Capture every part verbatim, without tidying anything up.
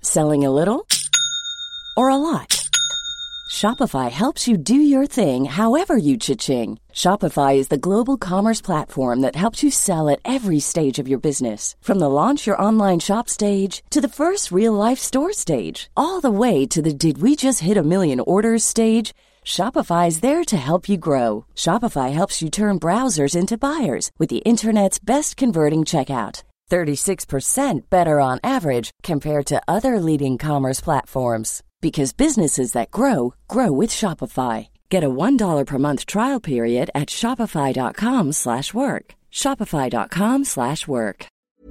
Selling a little or a lot? Shopify helps you do your thing however you cha-ching. Shopify is the global commerce platform that helps you sell at every stage of your business. From the launch your online shop stage to the first real-life store stage, all the way to the did we just hit a million orders stage. Shopify is there to help you grow. Shopify helps you turn browsers into buyers with the internet's best converting checkout. thirty-six percent better on average compared to other leading commerce platforms. Because businesses that grow, grow with Shopify. Get a one dollar per month trial period at shopify.com slash work. Shopify.com slash work.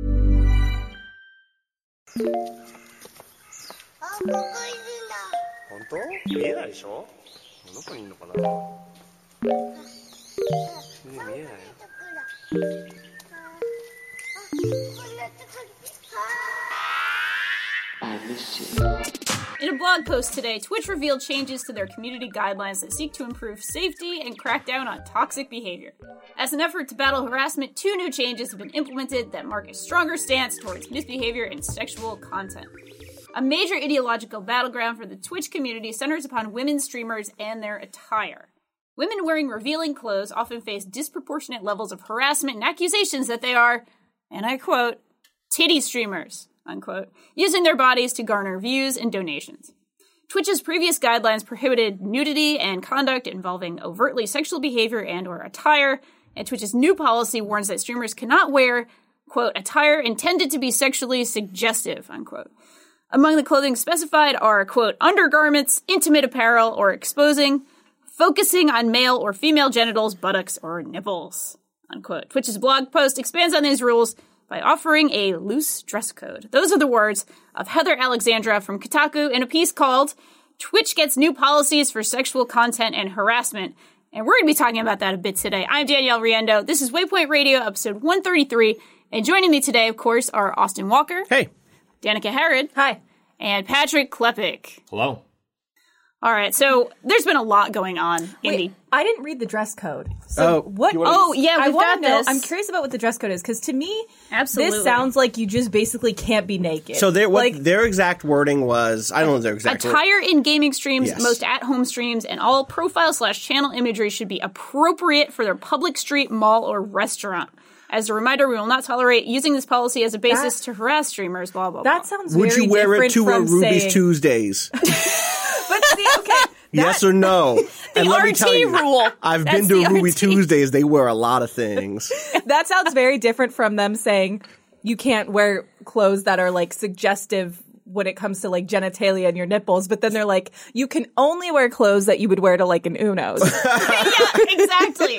本当？見えないでしょ？どこにいるのかな？見えないよ。 In a blog post today, Twitch revealed changes to their community guidelines that seek to improve safety and crack down on toxic behavior. As an effort to battle harassment, two new changes have been implemented that mark a stronger stance towards misbehavior and sexual content. A major ideological battleground for the Twitch community centers upon women streamers and their attire. Women wearing revealing clothes often face disproportionate levels of harassment and accusations that they are, and I quote, titty streamers, unquote, using their bodies to garner views and donations. Twitch's previous guidelines prohibited nudity and conduct involving overtly sexual behavior and or attire, and Twitch's new policy warns that streamers cannot wear, quote, attire intended to be sexually suggestive, unquote. Among the clothing specified are, quote, undergarments, intimate apparel, or exposing, focusing on male or female genitals, buttocks, or nipples, unquote. Twitch's blog post expands on these rules by offering a loose dress code. Those are the words of Heather Alexandra from Kotaku in a piece called Twitch Gets New Policies for Sexual Content and Harassment. And we're going to be talking about that a bit today. I'm Danielle Riendo. This is Waypoint Radio, episode one thirty-three. And joining me today, of course, are Austin Walker. Hey. Danica Herod. Hi. And Patrick Klepek. Hello. All right, so there's been a lot going on in Wait, the... I didn't read the dress code. So oh, what? wanna... Oh, yeah, we've I got know, this. I'm curious about what the dress code is, because to me, Absolutely. this sounds like you just basically can't be naked. So their, what like, their exact wording was, I don't know their exact wording. Attire in gaming streams, Yes. most at-home streams, and all profile slash channel imagery should be appropriate for their public street, mall, or restaurant. As a reminder, we will not tolerate using this policy as a basis That- to harass streamers, blah, blah, that blah. sounds Would very you wear it different to a from Ruby's saying, Tuesdays? But see, okay. Yes or no? And let R me T tell you, rule. I've That's been to the Ruby R T. Tuesdays. They wear a lot of things. That sounds very different from them saying you can't wear clothes that are like suggestive when it comes to like genitalia and your nipples, but then they're like, you can only wear clothes that you would wear to like an Uno's. Yeah, exactly.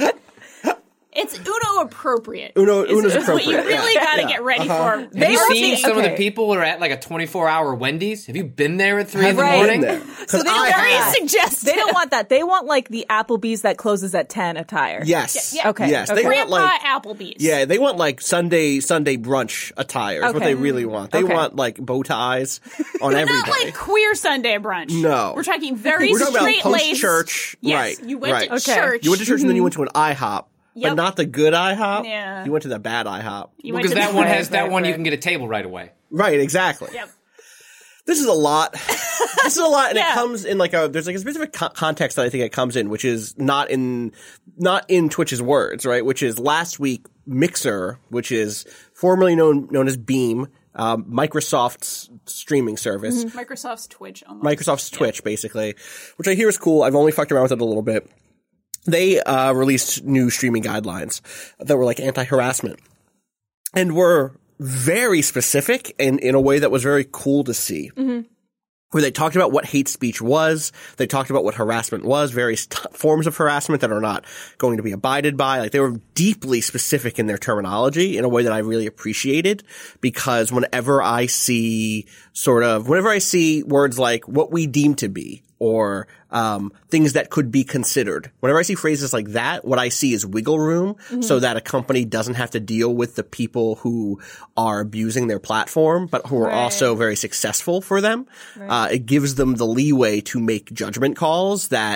It's Uno appropriate. Uno, is, Uno's is what you appropriate. really yeah. got to yeah. get ready uh-huh. for. Have They you are seen the- some of the okay. people who are at like a twenty-four hour Wendy's? Have you been there at three in the Right. morning? There. So they don't I Very have. suggestive. They don't want that. They want like the Applebee's that closes at ten attire. Yes. Yeah, yeah. Okay, Yes. okay. They want Grandpa like Applebee's. yeah. They want like Sunday Sunday brunch attire. Is what Okay. they really want. They Okay. want like bow ties on everybody. Not like queer Sunday brunch. No. We're talking very We're talking about straight post laced. church. Yes, Right. you went right. to Okay. church. You went to church and then you went to an IHOP, Yep. but not the good IHOP. Yeah. You went to the bad IHOP. You went Because to that the- one Right, has that right, one you right. can get a table right away. Right. Exactly. Yep. This is a lot. This is a lot, and Yeah. it comes in like a there's like a specific co- context that I think it comes in, which is not in not in Twitch's words, right? Which is last week Mixer, which is formerly known known as Beam, um, Microsoft's streaming service, Microsoft's Twitch. Almost. Microsoft's Twitch, basically, which I hear is cool. I've only fucked around with it a little bit. They uh, released new streaming guidelines that were like anti-harassment, and were very specific and in a way that was very cool to see. Mm-hmm. Where they talked about what hate speech was, they talked about what harassment was, various t- forms of harassment that are not going to be abided by. Like they were deeply specific in their terminology in a way that I really appreciated, because whenever I see sort of, whenever I see words like what we deem to be, or um things that could be considered. Whenever I see phrases like that, what I see is wiggle room, mm-hmm. so that a company doesn't have to deal with the people who are abusing their platform, but who are Right. also very successful for them. Right. Uh, it gives them the leeway to make judgment calls that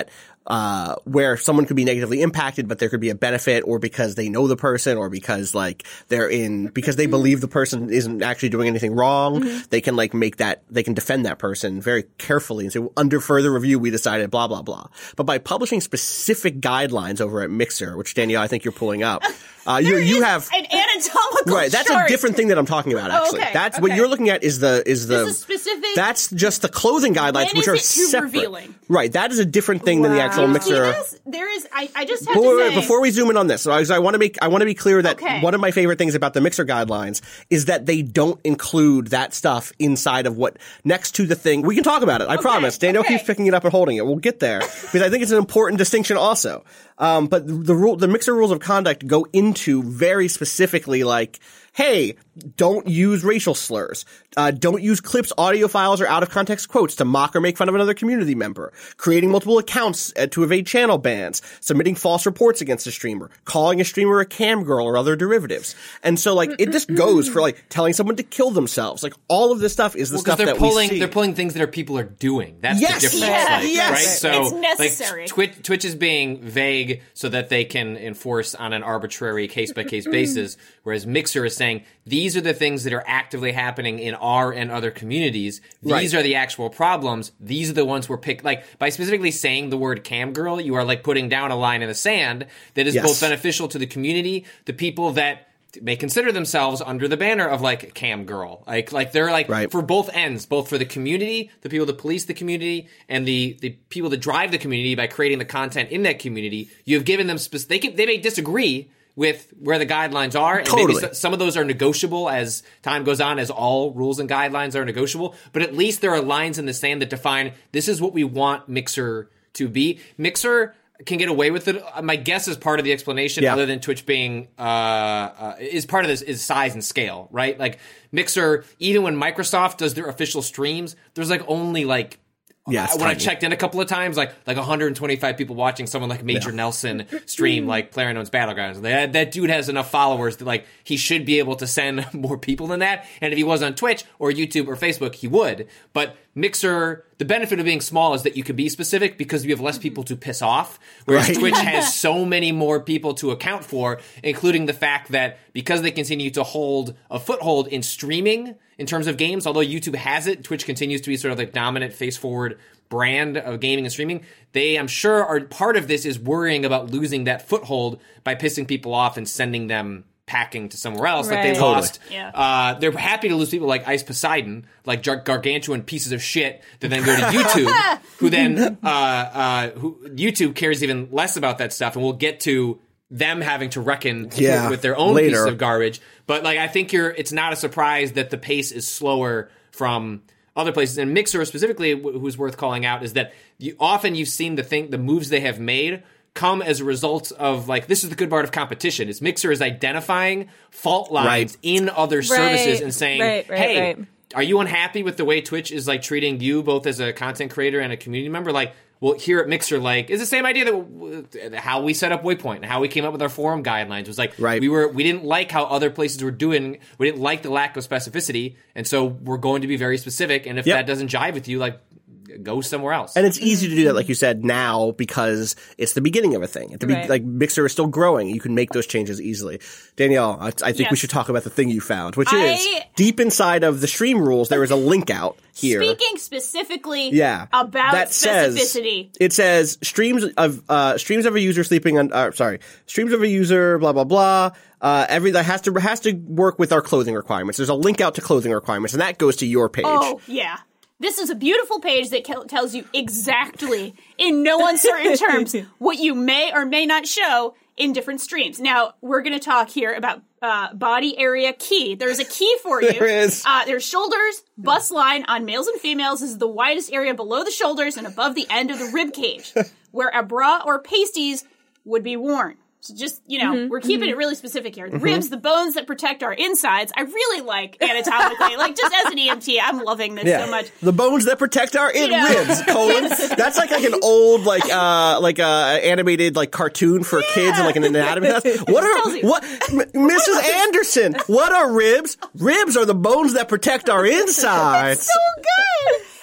uh, where someone could be negatively impacted, but there could be a benefit, or because they know the person, or because like they're in, because they believe the person isn't actually doing anything wrong, mm-hmm. they can like make that, they can defend that person very carefully and say, under further review, we decided blah, blah, blah. But by publishing specific guidelines over at Mixer, which Danielle, I think you're pulling up, uh, you, you have an anatomical right. That's chart. a different thing that I'm talking about. Actually, oh, okay. that's okay. what you're looking at is the is the this is specific. That's just the clothing guidelines, when which is are it too separate. Revealing? Right, that is a different thing wow. than the actual See Mixer. this? There is. I, I just have before, to say before we zoom in on this, so I, I want to make I want to be clear that okay. one of my favorite things about the Mixer guidelines is that they don't include that stuff inside of what next to the thing. We can talk about it. I okay. promise. Danielle okay. keeps picking it up and holding it. We'll get there because I think it's an important distinction also. Um, but the rule, the Mixer rules of conduct go into very specifically like, hey, don't use racial slurs. Uh, don't use clips, audio files, or out of context quotes to mock or make fun of another community member. Creating multiple accounts uh, to evade channel bans. Submitting false reports against a streamer. Calling a streamer a cam girl or other derivatives. And so, like, it just goes for, like, telling someone to kill themselves. Like, all of this stuff is the well, stuff they're that pulling, we see. They're pulling things that are people are doing. That's yes, the difference. Yeah. Like, yes. Right? So, it's necessary. Like, Twitch, Twitch is being vague so that they can enforce on an arbitrary case-by-case basis, whereas Mixer is saying, these are the things that are actively happening in our and other communities. These right. are the actual problems. These are the ones we're pick. Like, by specifically saying the word cam girl, you are like putting down a line in the sand that is yes. both beneficial to the community, the people that may consider themselves under the banner of like cam girl. Like, like they're like right. for both ends, both for the community, the people that police the community, and the, the people that drive the community by creating the content in that community. You have given them, spe- they can, they may disagree with where the guidelines are. And totally. maybe some of those are negotiable as time goes on, as all rules and guidelines are negotiable. But at least there are lines in the sand that define this is what we want Mixer to be. Mixer can get away with it. My guess is part of the explanation, yeah. other than Twitch being, uh, uh, is part of this is size and scale, right? Like Mixer, even when Microsoft does their official streams, there's like only like, Yeah, when tiny. I checked in a couple of times, like like one hundred twenty-five people watching someone like Major yeah. Nelson stream like PlayerUnknown's Battlegrounds. That, that dude has enough followers that like he should be able to send more people than that. And if he was on Twitch or YouTube or Facebook, he would. But Mixer, the benefit of being small is that you can be specific because you have less people to piss off. Whereas right. Twitch has so many more people to account for, including the fact that because they continue to hold a foothold in streaming in terms of games, although YouTube has it, Twitch continues to be sort of the dominant face-forward brand of gaming and streaming. They, I'm sure, are part of this is worrying about losing that foothold by pissing people off and sending them packing to somewhere else. Right. Like they Totally. lost. Yeah. Uh, they're happy to lose people like Ice Poseidon, like gar- gargantuan pieces of shit that then go to YouTube, who then uh, uh, who YouTube cares even less about that stuff, and we'll get to them having to reckon yeah, with, with their own later. pieces of garbage. But like, I think you're. It's not a surprise that the pace is slower from other places. And Mixer specifically, who's worth calling out, is that you often you've seen the thing, the moves they have made come as a result of like, this is the good part of competition. Is Mixer is identifying fault lines right. in other services right. and saying, right, right, hey, right. are you unhappy with the way Twitch is like treating you both as a content creator and a community member? Like, well, here at Mixer, like, it's the same idea that how we set up Waypoint and how we came up with our forum guidelines was like, right. we were we didn't like how other places were doing. We didn't like the lack of specificity, and so we're going to be very specific. And if yep. that doesn't jive with you, like, go somewhere else. And it's easy to do that, like you said, now because it's the beginning of a thing. At the be- Right. like Mixer is still growing. You can make those changes easily. Danielle, I, I think Yes. we should talk about the thing you found, which I- is deep inside of the stream rules. There is a link out here. Speaking specifically yeah, about that specificity. Says, it says streams of uh, streams of a user sleeping on. Uh, sorry, streams of a user. Blah blah blah. Uh, every that has to has to work with our clothing requirements. There's a link out to clothing requirements, and that goes to your page. Oh, yeah. This is a beautiful page that ke- tells you exactly, in no uncertain terms, what you may or may not show in different streams. Now, we're going to talk here about uh, body area key. There's a key for you. There is. Uh, there's shoulders, bust line on males and females is the widest area below the shoulders and above the end of the rib cage, where a bra or pasties would be worn. So just, you know, Mm-hmm, we're keeping mm-hmm. it really specific here. The ribs, the bones that protect our insides, I really like anatomically. Like, just as an E M T, I'm loving this Yeah. so much. The bones that protect our in Yeah. ribs, colon. That's like, like an old, like, uh, like, uh, animated, like, cartoon for kids and like an anatomy class. What Tells are, you. what, M- Missus Anderson, what are ribs? Ribs are the bones that protect our insides. So good!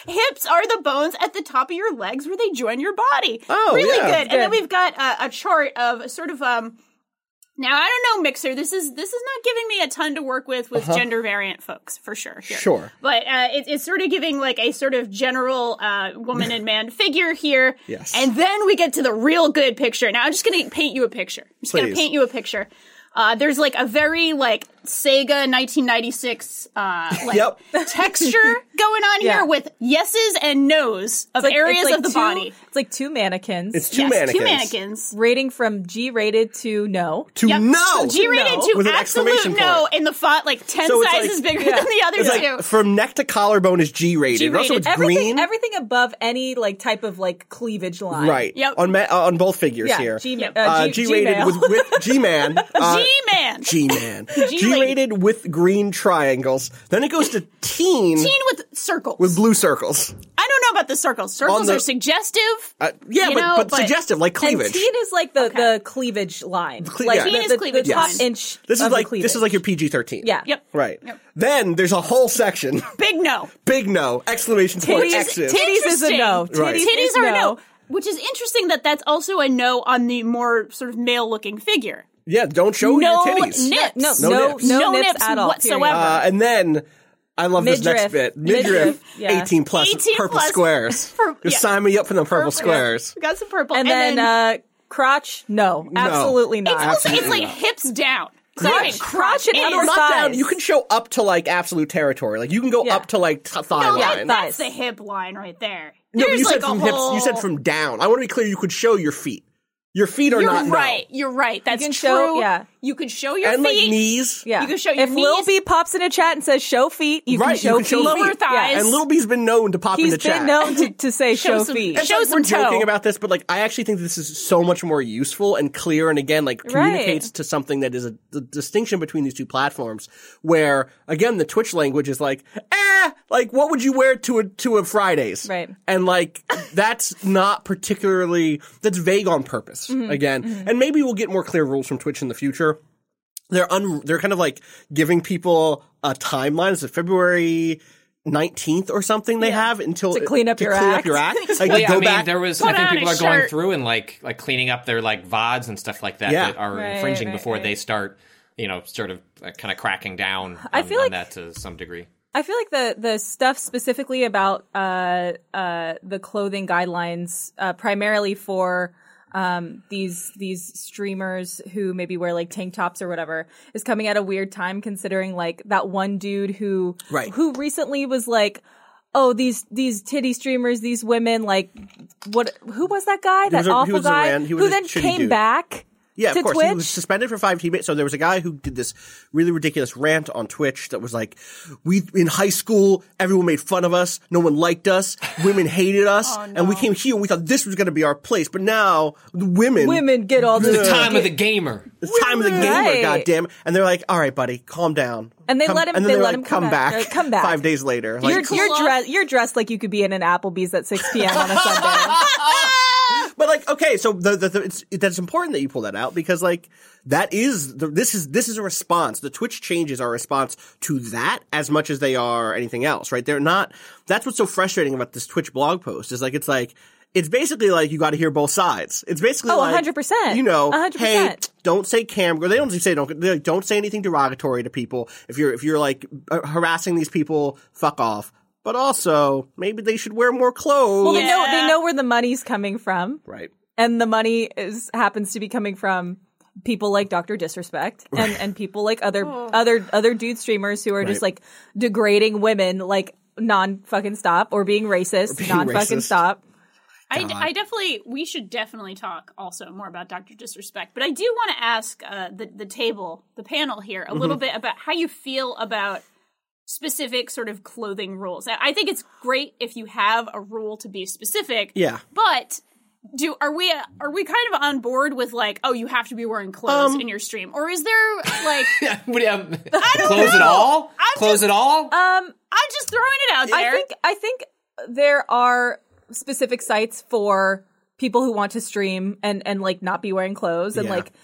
hips are the bones at the top of your legs where they join your body. Oh, really yeah. good. And then we've got a, a chart of sort of um. Now I don't know, Mixer. This is this is not giving me a ton to work with with uh-huh. gender variant folks for sure. Here. Sure, but uh, it, it's sort of giving like a sort of general uh, woman and man figure here. Yes, and then we get to the real good picture. Now I'm just going to paint you a picture. I'm just going to paint you a picture. Uh, there's like a very like Sega nineteen ninety-six uh, like yep. texture going on Yeah. here with yeses and nos of It's like- areas it's like of the two- body. It's like two mannequins. It's two yes, mannequins. two mannequins. rating from G-rated to no. To Yep. no! So G-rated No. to With an absolute exclamation no point. in the font like ten So it's sizes like- bigger yeah. than the other It's two. like from neck to collarbone is G-rated. G-rated. Also, it's Everything, green. everything above any like type of like cleavage line. Right. Yep. On ma- uh, on both figures Yeah. here. G, Yep. uh, Uh, G, G-rated Gmail. with, with G-man. Uh, G-man. G-man. G-rated. G-rated with green triangles. Then it goes to teen, Teen with circles. with blue circles. I don't know about the circles. Circles the- are suggestive. Uh, yeah, you but, know, but suggestive, like And cleavage. teen is like the, Okay. the cleavage line. cle- like yeah. the, Teen is the, cleavage the top line. inch. This is of the like cleavage. this is like your P G thirteen. Yeah. Yep. Right. Yep. Then there's a whole section. Big no. Big no. Exclamation point. Titties, X's. titties is a no. Titties, Right. Titties is are a no. no. Which is interesting that that's also a no on the more sort of male-looking figure. Yeah, don't show No your titties. nips. No, No no, nips. no, No nips, nips at all. whatsoever. period. Uh, and then I love this next Midriff. bit. Midriff, Midriff, yeah. eighteen plus eighteen purple plus squares. pur- Just yeah. sign me up for them purple Purple. squares. We got some purple. And, then, uh, crotch, no, absolutely not. it's, also, it's absolutely like not. hips down. It's Crotch. not even Crotch and It upper is- Not thighs. down. You can show up to like absolute territory. Like you can go Yeah. up to like t- thigh No, that- line. that's Thighs. the hip line right there. No, but There's you like said a from whole... hips. You said from down. I want to be clear. You could show your feet. Your feet are You're not right. no. You're right. That's can true. show- yeah. You could show your And like feet. knees. Yeah. You can show your if Lil knees. B pops in a chat and says show feet, you Right, can you show can show feet. Lower feet. thighs. And Little B's been known to pop He's in the been chat. known to, to say Show show, some- feet. It's Show like some we're joking toe. about this, but like I actually think this is so much more useful and clear, and again, like communicates to something that is a the distinction between these two platforms. Where again, the Twitch language is like, eh, like what would you wear to a to a Fridays, Right. And like that's not particularly that's vague on purpose. Mm-hmm. Again, and maybe we'll get more clear rules from Twitch in the future. They're un- they're kind of like giving people a timeline. Is it February nineteenth or something they have until To clean up to your clean act. up your act. Like, Well, yeah, go I mean, back. there was. Put I think on people a are going shirt. through and like like cleaning up their like V O Ds and stuff like that Yeah. that are Right, infringing right, before right. they start, you know, sort of uh, kind of cracking down on, I feel on like- that to some degree. I feel like the the stuff specifically about uh uh the clothing guidelines, uh, primarily for um these these streamers who maybe wear like tank tops or whatever, is coming at a weird time considering like that one dude who Right. who recently was like, oh, these these titty streamers, these women, like what? Who was that guy? That was a- he awful was a guy ran- he was who a then shitty came dude. back. Yeah, to of course. Twitch? He was suspended for five teammates. So there was a guy who did this really ridiculous rant on Twitch that was like, we, in high school, everyone made fun of us. No one liked us. Women hated us. Oh, And we came here and we thought this was going to be our place. But now the women. Women get all this The time of the gamer. It's time of the gamer, Right. goddamn. And they're like, all right, buddy, calm down. And they Come- let him- And then they they're let like, him come come back. back. Uh, come back. Five days later. You're Like, you're off. dressed you're dressed like you could be in an Applebee's at six p.m. on a Sunday. But like, okay, so the, the, the it's it, that's important that you pull that out because like that is the, this is this is a response. The Twitch changes are a response to that as much as they are anything else, right? They're not. That's what's so frustrating about this Twitch blog post is like it's like it's basically like you got to hear both sides. It's basically Oh, like one hundred percent. You know, one hundred hey, percent. don't say cam. They don't say don't they don't say anything derogatory to people. If you're if you're like uh, harassing these people, fuck off. But also, maybe they should wear more clothes. Well, they know Yeah. they know where the money's coming from, right. and the money is happens to be coming from people like Doctor Disrespect and, and people like other other other dude streamers who are just Right. like degrading women like non fucking stop or being racist, being non fucking racist. stop. I, d- I definitely, we should definitely talk also more about Doctor Disrespect. But I do want to ask uh, the, the table, the panel here, a Mm-hmm. little bit about how you feel about specific sort of clothing rules. I I think it's great if you have a rule to be specific. Yeah. But do are we are we kind of on board with like, oh, you have to be wearing clothes Um, in your stream, or is there like What do you- Close it all? I'm Close just- it all? Um, I'm just throwing it out there. I think I think there are specific sites for people who want to stream and and like not be wearing clothes and Yeah. like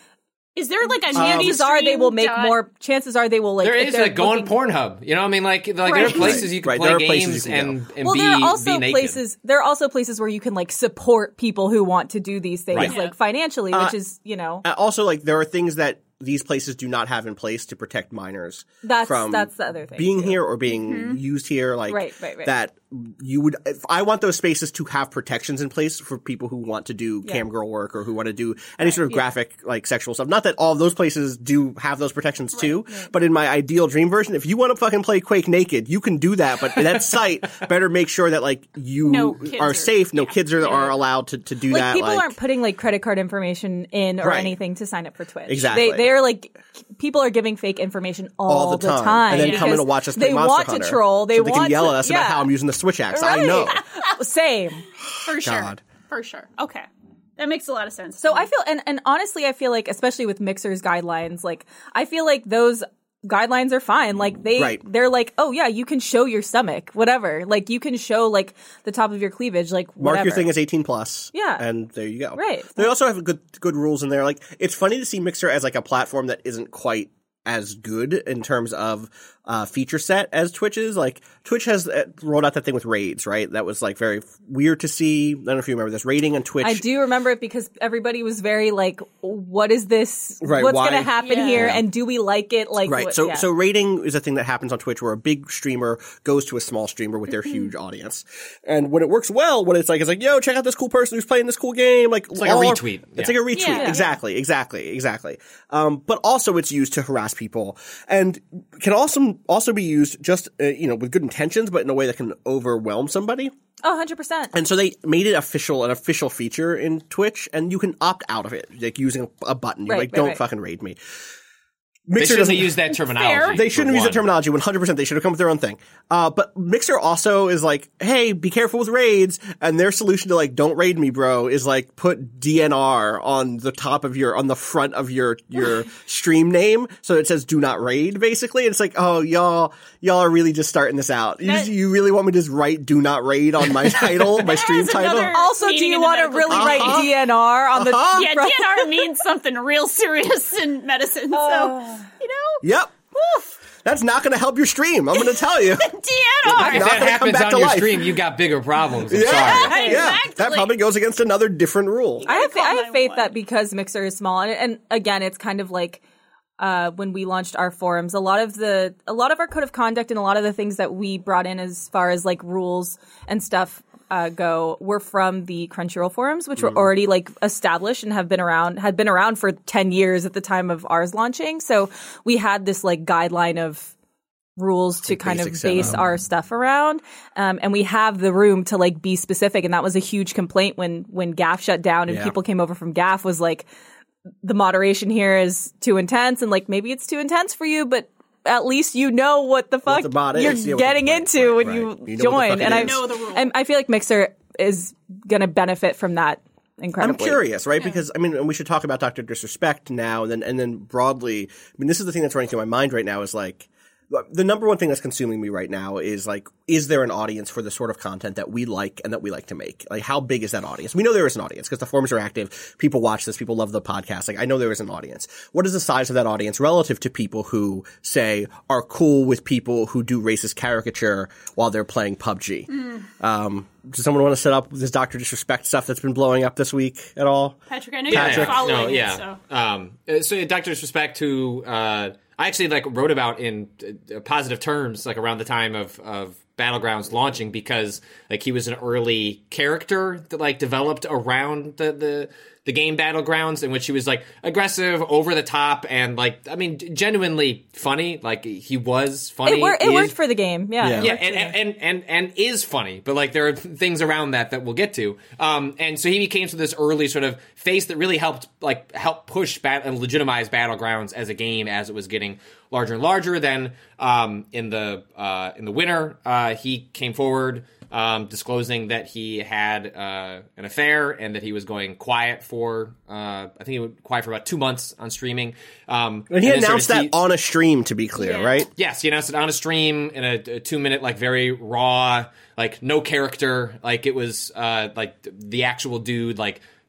Is there like a nudity chances are they will make stream more. Chances are they will like. There if is they're like go on looking- Pornhub. You know, what I mean, like, like there are Right. places you can Right, play there are places games you can and, and Well, be, there are also be naked. places. There are also places where you can like support people who want to do these things, Right. like financially, which is you know Uh, also, like there are things that these places do not have in place to protect minors That's- from that's the other thing, being too. here or being used here. Like Right, right, right. that you would. If I want those spaces to have protections in place for people who want to do Yeah. cam girl work or who want to do any sort of graphic like sexual stuff. Not that all of those places do have those protections too, but in my ideal dream version, if you want to fucking play Quake naked, you can do that. But that site better make sure that like you No kids are are- safe. No yeah. kids are, are allowed to, to do like that. people like, aren't putting like credit card information in or Right. anything to sign up for Twitch. Exactly. They they're like people are giving fake information all, all the time, and then come in because to watch us play they Monster want Hunter. to troll. They so they want can yell to, at us yeah. about how I'm using the Switch axe. I Right. know. Same. For sure. God. For sure. Okay. That makes a lot of sense. So I feel, and, and honestly, I feel like, especially with Mixer's guidelines, like, I feel like those guidelines are fine. Like, they, Right. they're like, oh yeah, you can show your stomach, whatever. Like, you can show, like, the top of your cleavage, like, Mark whatever. your thing as eighteen plus. Yeah. And there you go. Right. They also have good good rules in there. Like it's funny to see Mixer as like a platform that isn't quite as good in terms of uh, feature set as Twitch is. Like Twitch has uh, rolled out that thing with raids, right? That was like very weird to see. I don't know if you remember this raiding on Twitch. I do remember it because everybody was very like, what is this? Right, What's why- going to happen Yeah. here? Yeah. And do we like it? Like, Right. what- So yeah. so rating is a thing that happens on Twitch where a big streamer goes to a small streamer with their huge audience. And when it works well, when it's like it's like, yo, check out this cool person who's playing this cool game, like it's like a retweet. It's Yeah. like a retweet. Yeah. Exactly, exactly, exactly. Um, but also it's used to harass people and can also also be used just uh, you know with good intentions, but in a way that can overwhelm somebody. oh, one hundred percent. And so they made it official, an official feature in Twitch, and you can opt out of it, like using a, a button. You're Right, like, right, don't right. fucking raid me. They Mixer shouldn't doesn't have used that terminology. They shouldn't for use that one. terminology. one hundred percent. They should have come with their own thing. Uh, but Mixer also is like, hey, be careful with raids. And their solution to like, don't raid me, bro, is like put D N R on the top of your, on the front of your, your stream name. So it says do not raid, basically. It's like, oh, y'all, y'all are really just starting this out. You, That- you really want me to just write do not raid on my title, my stream That's title? another- Also, do Meaning you in the want to medical really community. write D N R on the Uh-huh. Yeah, front? D N R means something real serious in medicine. So, Oh. you know, Yep. That's not going to help your stream. I'm going to tell you. D N R. If not that gonna come happens back on to your life. stream, you got bigger problems. I'm Yeah. sorry. Yeah. Exactly. That probably goes against another different rule. I have, call I have faith nine one one. that because Mixer is small, and, and again, it's kind of like uh, when we launched our forums, a lot of the, a lot of our code of conduct and a lot of the things that we brought in as far as like rules and stuff uh, go were from the Crunchyroll forums, which were already like established and have been around, had been around for ten years at the time of ours launching. So we had this like guideline of rules to kind of basic base setup. our stuff around, um, and we have the room to like be specific. And that was a huge complaint when when G A F shut down and Yeah. people came over from G A F was like, the moderation here is too intense, and like maybe it's too intense for you, but at least you know what the fuck the bot you're is. Yeah, what the- getting right, into right, when right. you, You know what the join. fuck it And I is. Know the rules. and I feel like Mixer is gonna benefit from that I'm incredibly. curious, right? Because I mean, and we should talk about Doctor Disrespect now, and then and then broadly. I mean, this is the thing that's running through my mind right now. Is like the number one thing that's consuming me right now is like, is there an audience for the sort of content that we like and that we like to make? Like, how big is that audience? We know there is an audience because the forums are active. People watch this. People love the podcast. Like, I know there is an audience. What is the size of that audience relative to people who say are cool with people who do racist caricature while they're playing P U B G? Mm. Um, does someone want to set up this Doctor Disrespect stuff that's been blowing up this week at all? Patrick, I know Yeah, you're yeah. following no, it, yeah. so. Um, uh, so Doctor Disrespect, who uh, I actually like wrote about in uh, positive terms, like around the time of of Battlegrounds launching, because like he was an early character that like developed around the the. the game Battlegrounds, in which he was like aggressive, over the top, and like I mean genuinely funny. Like he was funny. It, wor- it is- worked for the game. Yeah. Yeah. it yeah, worked for and, the and, game. and and and is funny, but like there are things around that that we'll get to. Um, and so he became to this early sort of face that really helped like help push bat- and legitimize Battlegrounds as a game as it was getting larger and larger. Then um, in the uh, in the winter, uh, he came forward. Um, disclosing that he had uh, an affair and that he was going quiet for, uh, I think he was quiet for about two months on streaming. Um, And he then sort of announced that he- on a stream, to be clear, Yeah. right? Yes, he announced it on a stream in a, a two minute, like very raw, like no character, like it was uh, like the actual dude, like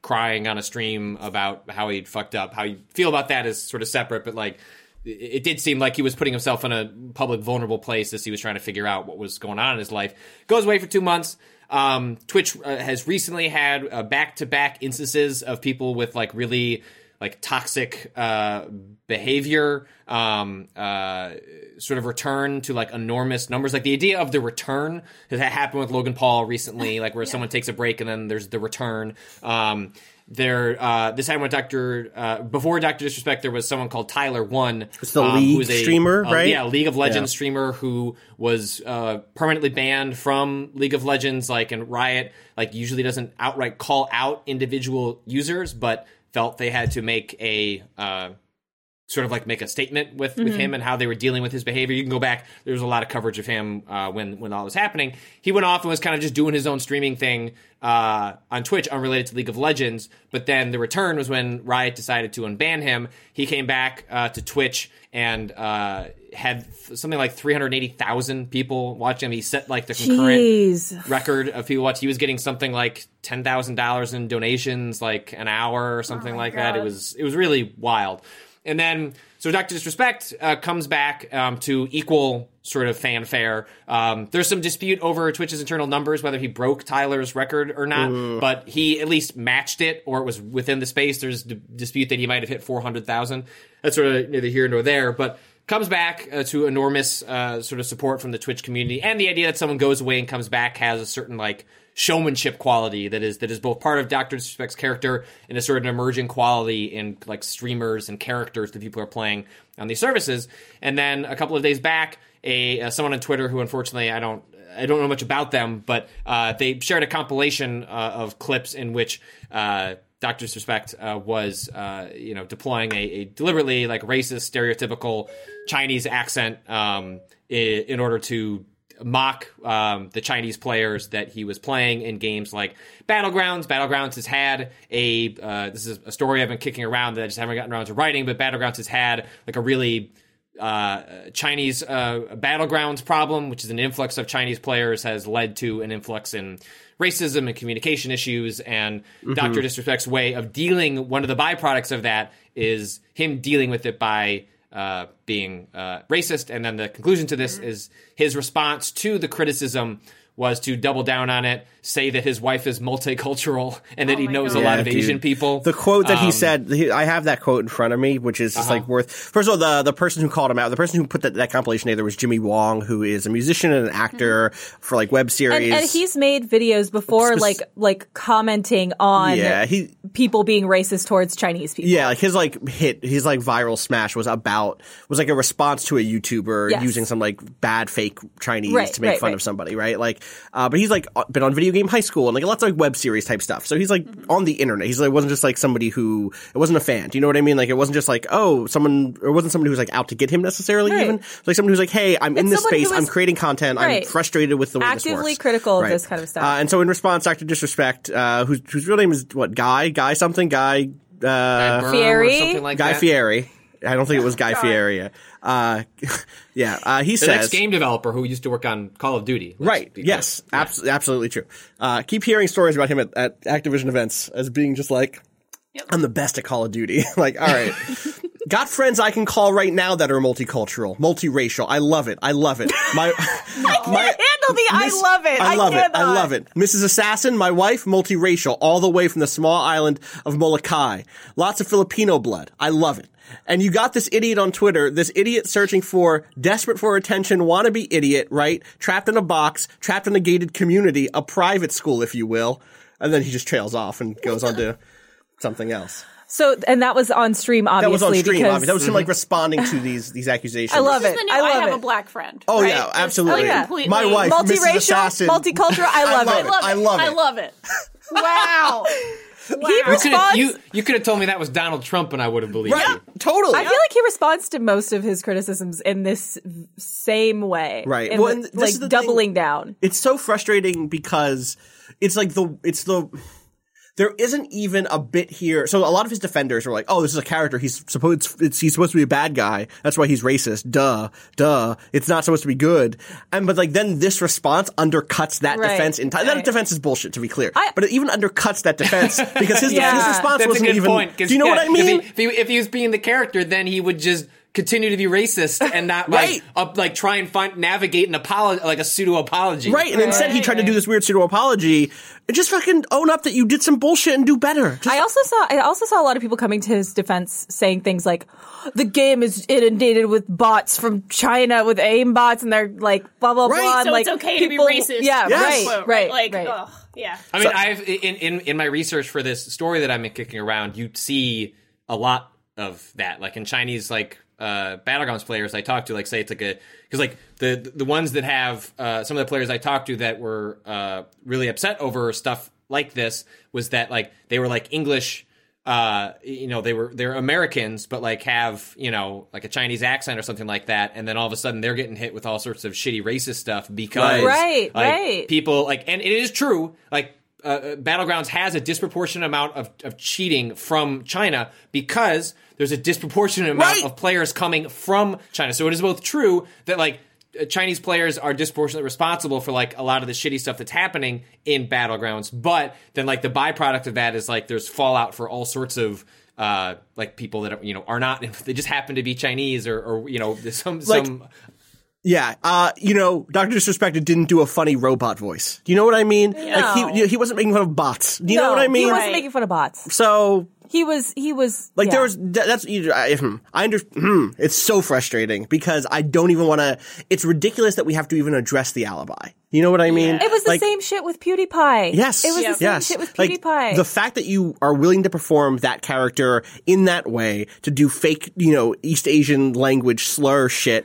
crying on a stream about how he'd fucked up. How you feel about that is sort of separate, but like it, it did seem like he was putting himself in a public vulnerable place as he was trying to figure out what was going on in his life. Goes away for two months. Um, Twitch uh, has recently had uh, back-to-back instances of people with like really like toxic uh, behavior um, uh, sort of return to like enormous numbers. Like the idea of the return has happened with Logan Paul recently, like where yeah. someone takes a break and then there's the return. Um, there, uh, this time with Doctor uh, before Doctor Disrespect, there was someone called Tyler One. It's the um, League who's a, streamer, uh, right? Yeah, League of Legends yeah. streamer who was uh, permanently banned from League of Legends. Like, and Riot, like usually doesn't outright call out individual users, but felt they had to make a uh, sort of like make a statement with, mm-hmm. with him and how they were dealing with his behavior. You can go back. There was a lot of coverage of him uh, when when all was happening. He went off and was kind of just doing his own streaming thing uh, on Twitch, unrelated to League of Legends. But then the return was when Riot decided to unban him. He came back uh, to Twitch and uh, had something like three hundred eighty thousand people watch him. He set like the concurrent Jeez. record of people watch. He was getting something like ten thousand dollars in donations, like an hour or something oh like God. that. It was it was really wild. And then, so Doctor Disrespect uh, comes back um, to equal sort of fanfare. Um, there's some dispute over Twitch's internal numbers, whether he broke Tyler's record or not, mm. but he at least matched it, or it was within the space. There's d- dispute that he might have hit four hundred thousand. That's sort of neither here nor there, but comes back uh, to enormous uh, sort of support from the Twitch community, and the idea that someone goes away and comes back has a certain like showmanship quality that is that is both part of Doctor Disrespect's character and a sort of an emerging quality in like streamers and characters that people are playing on these services. And then a couple of days back, a uh, someone on Twitter who unfortunately I don't I don't know much about them, but uh, they shared a compilation uh, of clips in which uh, Doctor Disrespect uh, was uh, you know deploying a, a deliberately like racist, stereotypical Chinese accent um, in, in order to mock um, the Chinese players that he was playing in games like Battlegrounds. Battlegrounds has had a, uh, this is a story I've been kicking around that I just haven't gotten around to writing, but Battlegrounds has had like a really uh, Chinese uh, Battlegrounds problem, which is an influx of Chinese players has led to an influx in racism and communication issues, and mm-hmm. Doctor Disrespect's way of dealing, one of the byproducts of that is him dealing with it by Uh, being uh, racist. And then the conclusion to this is his response to the criticism was to double down on it, say that his wife is multicultural and that oh he knows God. a lot Yeah, of dude. Asian people. The quote that Um, he said, he, I have that quote in front of me, which is just Uh-huh. like worth. First of all, the the person who called him out, the person who put that, that compilation together was Jimmy Wong, who is a musician and an actor mm-hmm. for like web series. And, and he's made videos before, Spec- like like commenting on yeah, he people being racist towards Chinese people. yeah, like his like hit, his like viral smash was about was like a response to a YouTuber Yes. using some like bad fake Chinese Right, to make right, fun right. of somebody, right? Like, uh, but he's like been on Video Game High School and like lots of like web series type stuff. So he's like Mm-hmm. on the internet. He's like wasn't just like somebody who it wasn't a fan. Do you know what I mean? Like it wasn't just like oh someone or it wasn't somebody who was like out to get him necessarily. Right. Even it's like somebody who's like hey I'm in It's this someone who space. I'm is- creating content. Right. I'm frustrated with the way this Actively works. critical of Right. this kind of stuff. Uh, and so in response, Doctor Disrespect, uh, whose whose real name is what Guy Guy something Guy. Uh, Guy Burr or Fieri? something like Guy that. Fieri. I don't think it was Guy Fieri. Uh, yeah, uh, he The says. next game developer who used to work on Call of Duty. Let's Right. be Yes. clear. Yeah. Abs- absolutely true. Uh, keep hearing stories about him at, at Activision events as being just like, Yep. I'm the best at Call of Duty. Like, all right. Got friends I can call right now that are multicultural, multiracial. I love it. I love it. My, my handle the I Miss- love it. I I love it. I cannot. love it. Missus Assassin, my wife, multiracial, all the way from the small island of Molokai. Lots of Filipino blood. I love it. And you got this idiot on Twitter, this idiot searching for, desperate for attention, wannabe idiot, right? Trapped in a box, trapped in a gated community, a private school, if you will. And then he just trails off and goes on to something else. So, and that was on stream, obviously. That was on stream, because obviously. That was him, like, responding to these, these accusations. I love This it. is the new I I, love have it. a black friend. Oh, right? yeah, That's- absolutely. like, yeah. completely- My wife, Missus Multiracial, Assassin. multicultural. I love love it. it. I love it. I love it. Wow. He You could responds. have you, you could have told me that was Donald Trump and I would have believed Right. you. Totally. I feel like he responds to most of his criticisms in this same way. Right. In Well, the- and this like is the doubling thing. down. It's so frustrating because it's like the, it's the, there isn't even a bit here. So a lot of his defenders are like, "Oh, this is a character. He's supposed it's, he's supposed to be a bad guy. That's why he's racist. Duh, duh. It's not supposed to be good." And but like then this response undercuts that Right, defense entirely. That right. defense is bullshit, to be clear. I- but it even undercuts that defense because his Yeah. his response That's a wasn't good even. point. 'Cause, Do you know yeah, what I mean? If he, if he if he was being the character, then he would just continue to be racist and not Right. like up, like try and find navigate an apology, like a pseudo apology. Right, and instead he tried to do this weird pseudo apology and just fucking own up that you did some bullshit and do better. Just, I also saw I also saw a lot of people coming to his defense saying things like the game is inundated with bots from China with aim bots and they're like blah blah Right. blah. and, So like, it's okay people- to be racist. Yeah, Yes. right, quote, right, Like, right. ugh, yeah. I mean, I've in, in in my research for this story that I've been kicking around, you see a lot of that. Like in Chinese, like uh, Battlegrounds players I talk to, like say it's like a because like the the ones that have uh, some of the players I talked to that were uh, really upset over stuff like this was that like they were like English. Uh, you know, they were they're Americans, but like have you know like a Chinese accent or something like that, and then all of a sudden they're getting hit with all sorts of shitty racist stuff because Right, like, right. people like, and it is true, like. Uh, Battlegrounds has a disproportionate amount of, of cheating from China because there's a disproportionate amount Right. of players coming from China. So it is both true that like uh, Chinese players are disproportionately responsible for like a lot of the shitty stuff that's happening in Battlegrounds, but then like the byproduct of that is like there's fallout for all sorts of uh, like people that you know are not they just happen to be Chinese or, or you know some Like- some. Yeah, uh, you know, Doctor Disrespected didn't do a funny robot voice. Do you know what I mean? Like he he wasn't making fun of bots. Do you know No, what I mean? He wasn't Right. making fun of bots. So He was he was like yeah. there was that, that's I, hmm, I under hmm, it's so frustrating because I don't even want to. It's ridiculous that we have to even address the alibi. You know what I mean? It was the Like, same shit with PewDiePie. Yes. It was Yeah. the same yes. shit with Like, PewDiePie. the fact that you are willing to perform that character in that way to do fake, you know, East Asian language slur shit.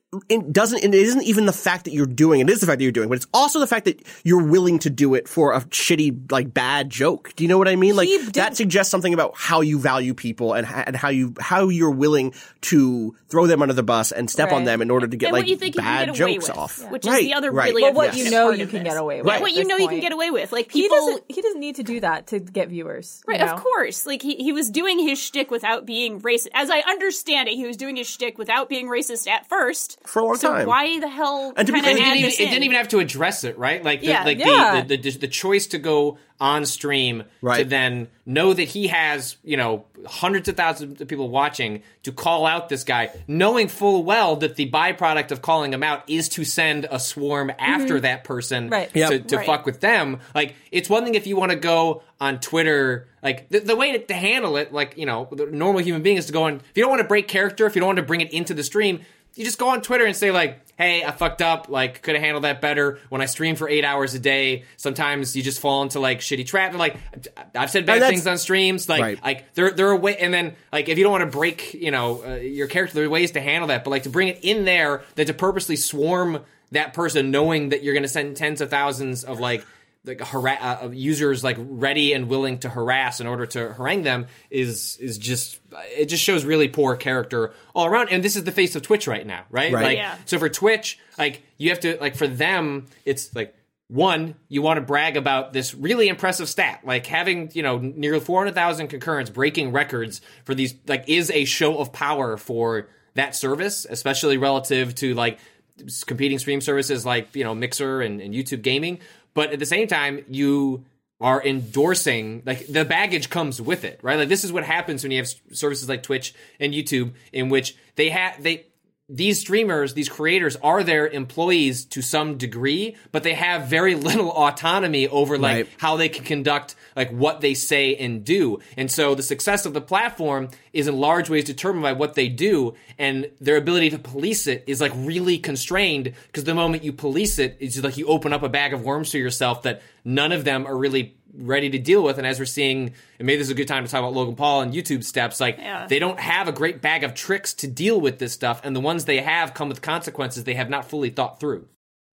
It doesn't, it isn't even the fact that you're doing it. It is the fact that you're doing it, but it's also the fact that you're willing to do it for a shitty, like, bad joke. Do you know what I mean? Like, He that didn't- suggests something about how you value people and, and how you, how you're willing to throw them under the bus and step on Right. them in order to get, and like, what you think you bad can get away jokes with, off. which is Right, the other right. really well, what unfortunate you know part you of can this. get away with. Yeah, at what you this know you can point. get away with. Like He people, doesn't. He doesn't need to do that to get viewers. you right? know? Of course, like he he was doing his shtick without being racist. As I understand it, he was doing his shtick without being racist at first For a long so time. why the hell And to be kind of clear, It add didn't, this even, it in? didn't even have to address it, right? Like, the, Yeah. like Yeah. the, the, the the choice to go on stream to Right. then know that he has, you know, hundreds of thousands of people watching to call out this guy, knowing full well that the byproduct of calling him out is to send a swarm after that person Right. to, Yep. to Right. fuck with them. Like, it's one thing if you want to go on Twitter, like, the, the way to, to handle it, like, you know, the normal human being is to go on, if you don't want to break character, if you don't want to bring it into the stream, you just go on Twitter and say, like, hey, I fucked up, like, could have handled that better. When I stream for eight hours a day, sometimes you just fall into, like, shitty trap. And, like, I've said bad And that's- things on streams. Like, Right. like there, there are ways, and then, like, if you don't want to break, you know, uh, your character, there are ways to handle that. But, like, to bring it in there, that to purposely swarm that person knowing that you're going to send tens of thousands of, like, like hara- uh, of users like ready and willing to harass in order to harangue them is is just it just shows really poor character all around. And this is the face of Twitch right now, right? Right. Like, Yeah. so for Twitch, like you have to like for them, it's like one, you want to brag about this really impressive stat, like having you know nearly four hundred thousand concurrents, breaking records for these, like is a show of power for that service, especially relative to like competing stream services like you know Mixer and, and YouTube Gaming. But at the same time, you are endorsing, like, the baggage comes with it, right? Like, this is what happens when you have s- services like Twitch and YouTube, in which they have, they, these streamers, these creators are their employees to some degree, but they have very little autonomy over, like, Right. how they can conduct, like, what they say and do. And so the success of the platform is in large ways determined by what they do, and their ability to police it is, like, really constrained, because the moment you police it, it's just like you open up a bag of worms to yourself that none of them are really ready to deal with. And as we're seeing, and maybe this is a good time to talk about Logan Paul and YouTube steps, like, Yeah. they don't have a great bag of tricks to deal with this stuff, and the ones they have come with consequences they have not fully thought through.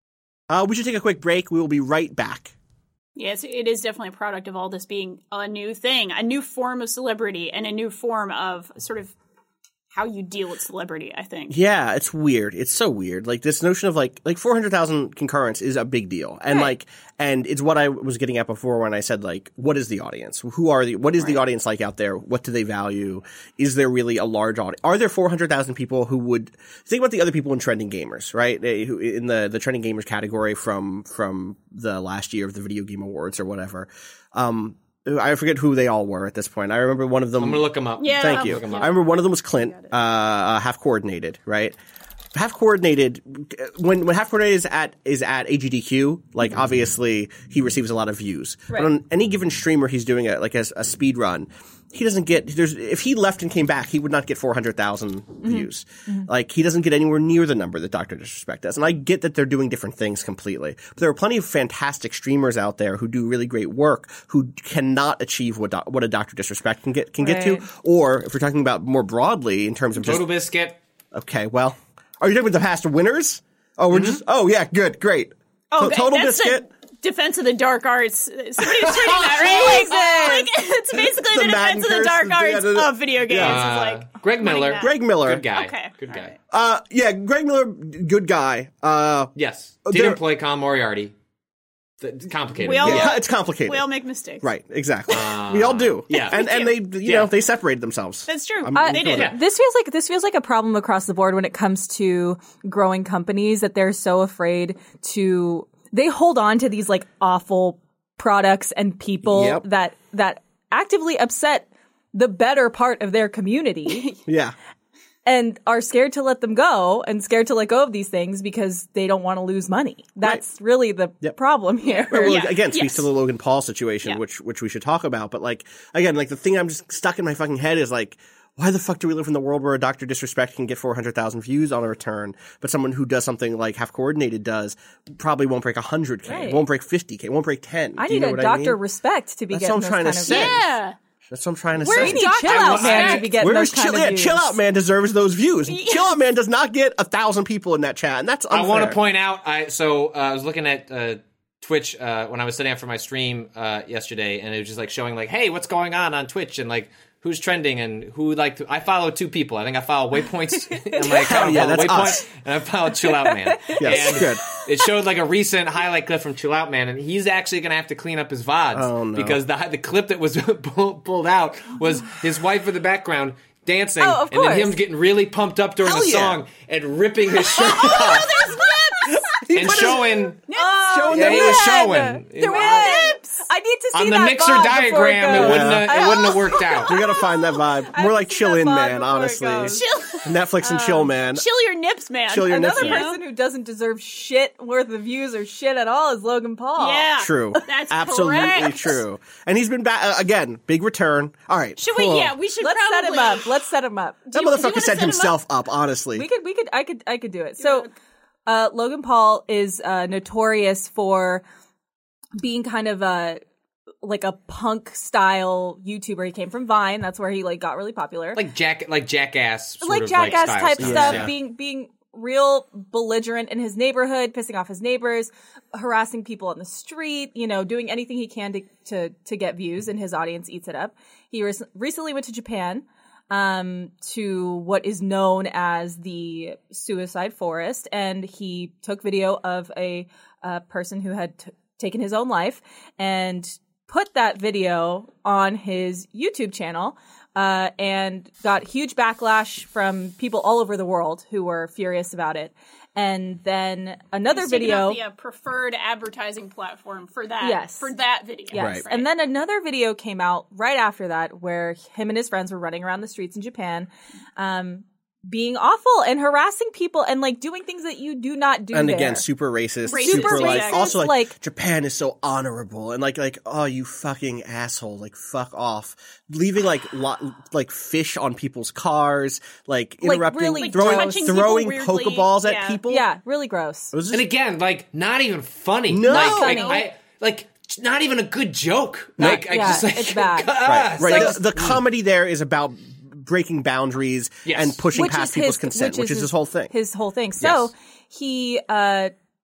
Uh, we should take a quick break. We will be right back. Yes, it is definitely a product of all this being a new thing, a new form of celebrity, and a new form of sort of how you deal with celebrity, I think. Yeah, it's weird. It's so weird. Like this notion of like like four hundred thousand concurrents is a big deal, and Right. like and it's what I was getting at before when I said like, what is the audience? Who are the? What is the audience like out there? What do they value? Is there really a large audience? Are there four hundred thousand people who would think about the other people in trending gamers, right? They, who in the the trending gamers category from from the last year of the Video Game Awards or whatever. Um, I forget who they all were at this point. I remember one of them. I'm gonna look them up. Yeah. Thank you. Look 'em up. I remember one of them was Clint, uh, uh, half coordinated, right? Half coordinated. When when half coordinated is at is at A G D Q, like obviously he receives a lot of views. Right. But on any given streamer, he's doing a like a, a speed run. He doesn't get there's if he left and came back, he would not get four hundred thousand views. Like he doesn't get anywhere near the number that Doctor Disrespect does. And I get that they're doing different things completely, but there are plenty of fantastic streamers out there who do really great work who cannot achieve what doc, what a Doctor Disrespect can get can get to. Right. Or if we're talking about more broadly in terms of just Total Biscuit. okay, well, are you talking about the past winners? Oh, we're just oh yeah, good, great. Oh, So okay, Total that's the Biscuit. Defense of the Dark Arts. Somebody was tweeting that, right? Like, like, it's basically The the, Madden defense of the curse, dark the- arts yeah, the- of video games. yeah. It's Uh, like Greg Miller. that. Greg Miller. Good guy. Okay, Good all guy. right. Uh, yeah, Greg Miller, good guy. Uh, Yes. there- Didn't play Con Moriarty. It's complicated. We all- yeah, Yeah. it's complicated. We all make mistakes. Right, exactly. we all do. yeah. and We and do. they, you Yeah. know, they separated themselves. That's true. I'm- Uh, I'm they cool did. with that. This feels like this feels like a problem across the board when it comes to growing companies that they're so afraid to they hold on to these like awful products and people Yep. that that actively upset the better part of their community Yeah. and are scared to let them go and scared to let go of these things because they don't want to lose money. That's really the Yep. problem here. Well, Yeah. again, speaks Yes. to the Logan Paul situation, Yeah. which which we should talk about. But like, again, like the thing I'm just stuck in my fucking head is like, why the fuck do we live in the world where a Doctor Disrespect can get four hundred thousand views on a return, but someone who does something like Half Coordinated does probably won't break one hundred K, Right. won't break fifty K, won't break ten. I Do you need know a what I Doctor mean? Respect to be That's getting what I'm those trying to kind of say. views. Yeah. That's what I'm trying to Where's say. We need Doctor Chill Out Man Respect? to be getting Where's those kind Chill, of yeah, views. Chill Out Man deserves those views. Chill Out Man does not get a thousand people in that chat, and that's unfair. I want to point out. I so uh, I was looking at uh, Twitch uh, when I was setting up for my stream uh, yesterday, and it was just like showing like, hey, what's going on on Twitch, and like who's trending and who like. To, I follow two people. I think I follow Waypoints in my account. yeah, I follow that's Waypoint, us. and I follow Chill Out Man. Yes, and good. It showed like a recent highlight clip from Chill Out Man, and he's actually going to have to clean up his V O Ds Oh, no. because the the clip that was pull, pulled out was his wife in the background dancing, Oh, of and then course. him getting really pumped up during Hell the yeah. song and ripping his shirt off and showing. Oh, Showing Yeah, them he was nips. showing. There was nips. I need to see On the that mixer V O D diagram, before it goes. wouldn't have, it wouldn't have worked out. We gotta find that vibe. More like seen Chill that In vibe Man, before it honestly. goes. Chill, Netflix and Chill Man. chill your nips, man. Chill your Another nips, man. person who doesn't deserve shit worth of views or shit at all is Logan Paul. Yeah. True. That's Absolutely correct. true. And he's been back uh, again. Big return. All right. Should cool. we? Yeah, we should Let's probably set him up. Let's set him up. That Do you- do you motherfucker wanna set set him himself up, honestly. We could, we could, I could, I could do it. So, uh, Logan Paul is uh, notorious for being kind of a like a punk style YouTuber. He came from Vine. That's where he like got really popular. Like jack, like jackass, sort like of, jackass style type stuff. stuff, Yeah. being being real belligerent in his neighborhood, pissing off his neighbors, harassing people on the street, you know, doing anything he can to to, to get views, and his audience eats it up. He re- recently went to Japan um, to what is known as the Suicide Forest, and he took video of a, a person who had t- taken his own life and put that video on his YouTube channel. Uh, and got huge backlash from people all over the world who were furious about it. And then another He's taken video. off the uh, preferred advertising platform for that. Yes. For that video. Yes. Right. And then another video came out right after that where him and his friends were running around the streets in Japan, um, being awful and harassing people and like doing things that you do not do and there. again, super racist, Racist, super Super like racist, also like, like- Japan is so honorable and like like oh you fucking asshole, like fuck off, leaving like lo- like fish on people's cars, like Like, interrupting, really Like, throwing touching people throwing weirdly, pokeballs at yeah. people. Yeah, really gross. It was And just, again, like not even funny. No. like, Not like, funny. I, like not even a good joke. Like I yeah, just like it's bad. ah, right, right. like- the, the comedy there is about breaking boundaries Yes. and pushing Which past is people's his, consent, which, is his whole thing. His whole thing. So Yes. he uh,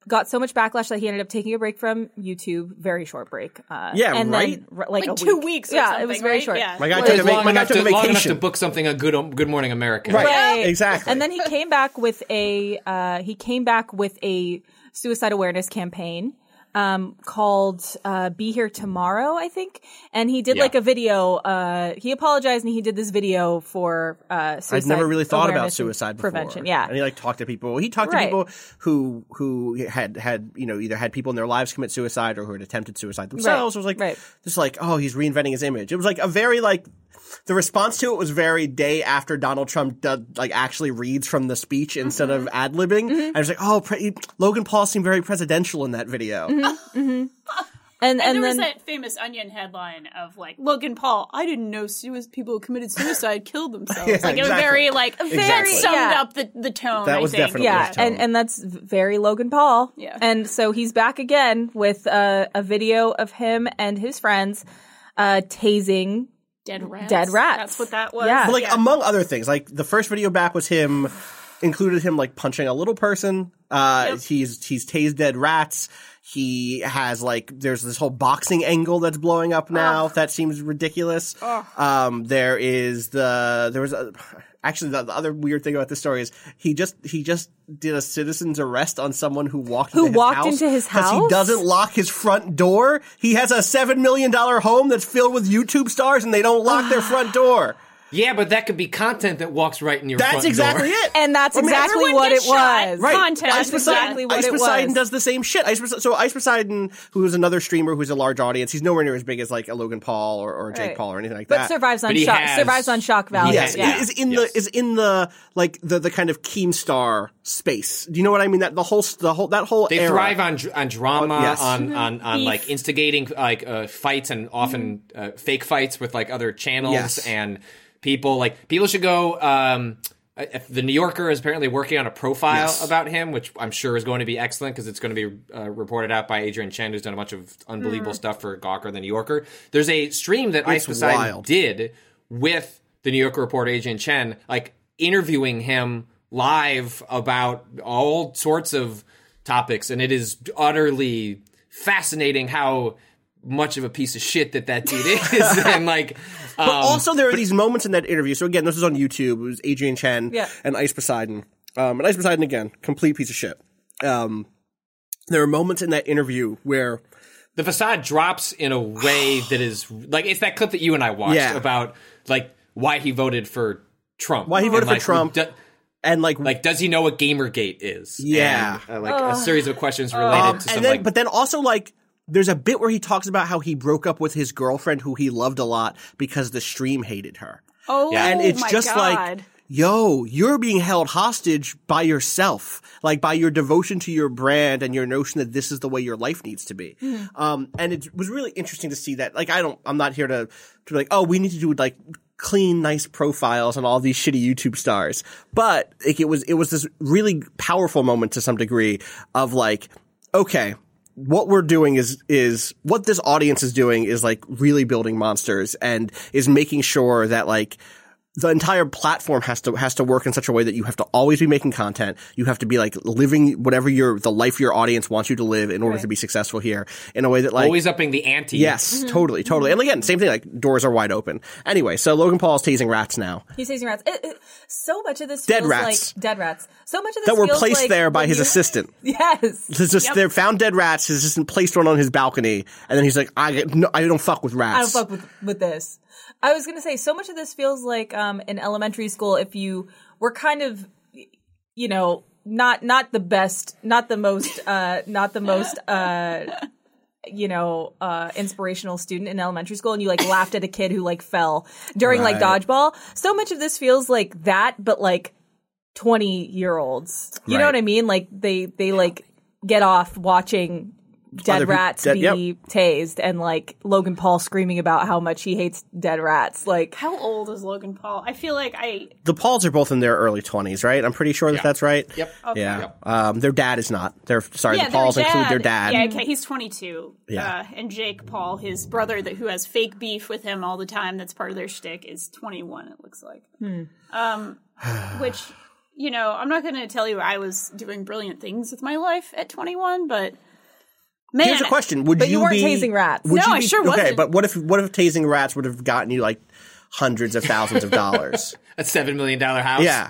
got so much backlash that he ended up taking a break from YouTube. Very short break. Uh, Yeah, and right? Then, r- like Like a two week. weeks or yeah, something, it was very right? short. Yeah. My guy Well, took it's a, va- long, my guy enough took to, a long enough vacation. to book something on Good Good Morning America. Right. Right. Exactly. And then he came back with a uh, he came back with a suicide awareness campaign um, called uh, "Be Here Tomorrow," I think. And he did Yeah. like a video. Uh, he apologized and he did this video for uh, suicide. I'd never really thought about awareness and suicide before. prevention. Yeah. And he like talked to people. He talked Right. to people who who had had you know either had people in their lives commit suicide or who had attempted suicide themselves. Right. It was like Right. just like oh he's reinventing his image. It was like a very like the response to it was very day after Donald Trump did, like actually reads from the speech instead Mm-hmm. of ad libbing. I was like oh pre- Logan Paul seemed very presidential in that video. Mm-hmm. And And, and there then was that famous Onion headline of like Logan Paul. I didn't know sui- people who committed suicide killed themselves. Yeah, like it was exactly. very like Exactly. that summed Yeah. up the the tone. That I was think. definitely yeah, his tone. and and that's very Logan Paul. Yeah. And so he's back again with uh, a video of him and his friends uh, tasing Dead rats. Dead rats. That's what that was. Yeah. But like Yeah. among other things, like the first video back was him included him like punching a little person. Uh Yep. he's he's tased dead rats. He has like there's this whole boxing angle that's blowing up now. That seems ridiculous. Um there is the there was a actually the, the other weird thing about this story is he just he just did a citizen's arrest on someone who walked Who into his walked house into his because he house? doesn't lock his front door. He has a seven million dollar home that's filled with YouTube stars and they don't lock their front door. Yeah, but that could be content that walks right in your That's front exactly door. it. And that's I mean, exactly everyone what it gets shot. was. Right. Content. That's Ice exactly what Ice it Poseidon was. does the same shit. Ice Pos- so Ice Poseidon, who is another streamer who's a large audience, he's nowhere near as big as like a Logan Paul or, or Jake Right. Paul or anything like But that. survives on But he shock. has- Survives on shock value. Yes, Yeah. is in Yes. the is in the like the, the kind of Keemstar space. Do you know what I mean? That the whole the whole that whole They era. thrive on dr- on drama, Oh, yes. on on, on Beef. like instigating like uh, fights and often uh, fake fights with like other channels Yes. and people. Like people should go. Um, uh, the New Yorker is apparently working on a profile Yes. about him, which I'm sure is going to be excellent because it's going to be uh, reported out by Adrian Chen, who's done a bunch of unbelievable stuff for Gawker, the New Yorker. There's a stream that Ice It's Poseidon wild. did with the New Yorker reporter Adrian Chen, like interviewing him live about all sorts of topics, and it is utterly fascinating how much of a piece of shit that that dude is, and like, um, But also, there are these moments in that interview. So again, this is on YouTube. It was Adrian Chen Yeah. and Ice Poseidon. Um, and Ice Poseidon again, complete piece of shit. Um, there are moments in that interview where the facade drops in a way that is like it's that clip that you and I watched Yeah. about like why he voted for Trump, Why he voted And, for like, Trump. do- and like like, does he know what Gamergate is? Yeah. And, uh, like a series of questions related Um, to some and then, like but then also like there's a bit where he talks about how he broke up with his girlfriend who he loved a lot because the stream hated her. Oh, Yeah. And it's my just God. like, yo, you're being held hostage by yourself, like by your devotion to your brand and your notion that this is the way your life needs to be. Um, and it was really interesting to see that. Like, I don't, I'm not here to, to be like, oh, we need to do like clean, nice profiles on all these shitty YouTube stars. But like, it was, it was this really powerful moment to some degree of like, okay, what we're doing is is what this audience is doing is like really building monsters and is making sure that like the entire platform has to has to work in such a way that you have to always be making content. You have to be like living whatever your the life your audience wants you to live in order to be successful here in a way that like always upping the ante. yes, totally, totally. And again, same thing. Like doors are wide open. Anyway, so Logan Paul is tasing rats now He's tasing rats. It, it, so much of this Dead feels rats. like dead rats. So much of this that were feels placed like there by when his you- assistant. Yes. It's just they found dead rats. His assistant placed one on his balcony, and then he's like, "I no, I don't fuck with rats." I don't fuck with with this. I was gonna say so much of this feels like um, in elementary school. If you were kind of, you know, not not the best, not the most, uh, not the most, uh, you know, uh, inspirational student in elementary school, and you like laughed at a kid who like fell during like Right. dodgeball. So much of this feels like that, but like twenty year olds. You know Right. what I mean? Like they they like get off watching dead Other peop- rats dead- be yep. tased and like Logan Paul screaming about how much he hates dead rats. Like How old is Logan Paul? I feel like I. The Pauls are both in their early twenties, right? I'm pretty sure that Yeah. that's right. Yep. Yeah. Yep. Um, their dad is not. They're sorry. Yeah, the Pauls their include dad, their dad. Yeah, okay, he's twenty-two. Yeah. Uh, and Jake Paul, his brother, that who has fake beef with him all the time, that's part of their shtick, is twenty-one. It looks like. Um, which you know, I'm not going to tell you I was doing brilliant things with my life at twenty-one, but man, Here's a question: Would But you weren't be, tasing rats. would No, you I be- sure Okay, wasn't. but what if what if tasing rats would have gotten you like hundreds of thousands of dollars? A seven million dollar house. Yeah,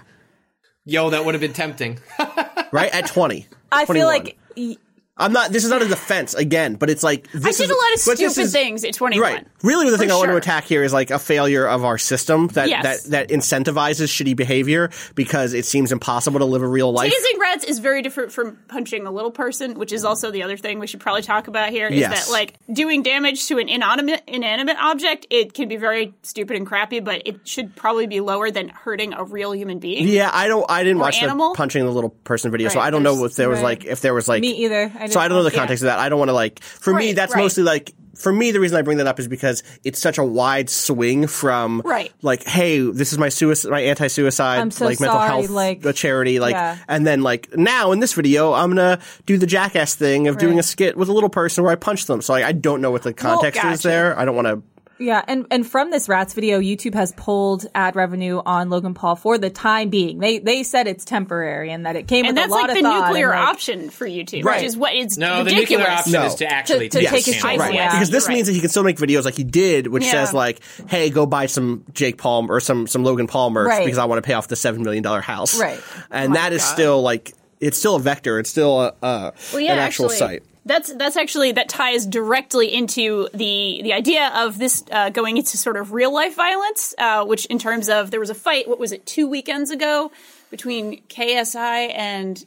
Yo, that would have been tempting. right at twenty. I feel twenty-one. like y- I'm not. This is not a defense again, but it's like this I is, did a lot of but this stupid is- things at twenty-one. Right. Really, the thing I want to sure. attack here is like a failure of our system that, Yes. that, that incentivizes shitty behavior because it seems impossible to live a real life. Tasing rats is very different from punching a little person, which is also the other thing we should probably talk about here. Is Yes. that like doing damage to an inanimate inanimate object? It can be very stupid and crappy, but it should probably be lower than hurting a real human being. Yeah, I don't. I didn't Or watch animal? the punching the little person video, so Right, I don't know there's- if there was right. like if there was like me either. I So I don't know the Yeah. context of that. I don't want to like. For me, Right, that's right. mostly like. For me, the reason I bring that up is because it's such a wide swing from Right. like, hey, this is my suicide, my anti-suicide, I'm so like mental sorry, health like- a charity, like, Yeah. and then like now in this video, I'm gonna do the jackass thing of doing a Right. skit with a little person where I punch them. So like, I don't know what the context is gotcha. there. I don't want to. Yeah, and, and from this rats video, YouTube has pulled ad revenue on Logan Paul for the time being. They they said it's temporary and that it came And with that's a lot like of the thought nuclear and, like, option for YouTube, Right. which is what it's No, the ridiculous. nuclear option No. is to actually To- to take take his his channel. choice, Right, yeah. because this Right. means that he can still make videos like he did, which Yeah. says like, "Hey, go buy some Jake Paul or some some Logan Paul merch Right. because I want to pay off the seven million dollar house." Right. and that is still like it's still a vector. It's still a, a Well, yeah, an actual actually, site. That's that's actually that ties directly into the the idea of this uh, going into sort of real life violence, uh, which in terms of there was a fight. What was it? Two weekends ago between K S I and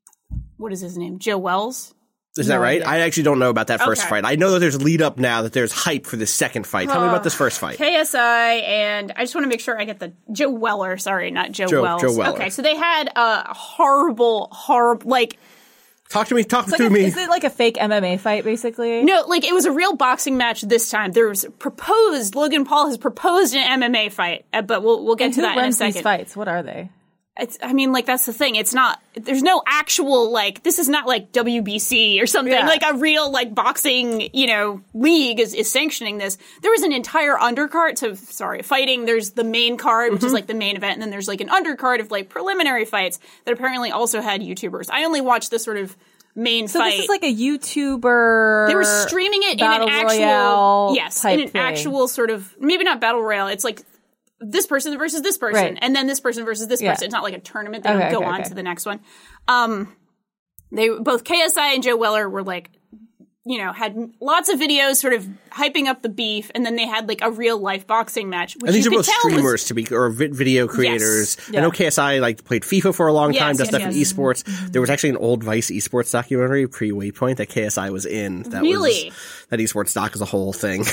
what is his name? Joe Wells. Is that right? I actually don't know about that first Okay. fight. I know that there's lead up now that there's hype for this second fight. Tell me about this first fight. K S I and I just want to make sure I get the Joe Weller. Sorry, not Joe, Joe- Wells. Joe Weller. Okay, so they had a horrible, horrible like. Talk to me. Talk It's like to a- me. Is it like a fake M M A fight, basically? No, like it was a real boxing match this time. There was proposed. Logan Paul has proposed an M M A fight, uh, but we'll we'll get And to who that in a runs second. these fights? What are they? It's, I mean, like that's the thing. It's not. There's no actual like. This is not like W B C or something. Yeah. Like a real like boxing, you know, league is, is sanctioning this. There was an entire undercard. So sorry, fighting. There's the main card, which Mm-hmm. is like the main event, and then there's like an undercard of like preliminary fights that apparently also had YouTubers. I only watched the sort of main So fight. this is like a YouTuber. They were streaming it in battle an actual, royale yes, type in an thing. actual sort of maybe not battle royale. It's like this person versus this person, Right. and then this person versus this Yeah. person. It's not like a tournament. They Okay, don't go okay, on okay. to the next one. Um, they both K S I and Joe Weller were like, you know, had lots of videos sort of hyping up the beef, and then they had like a real life boxing match. Which And these you are could both tell was- streamers to be, or vi- video creators. I Yeah. know K S I like played FIFA for a long Yes, time, does yes, stuff in yes. esports. There was actually an old Vice esports documentary pre Waypoint that K S I was in. That Really? was, that esports doc is a whole thing.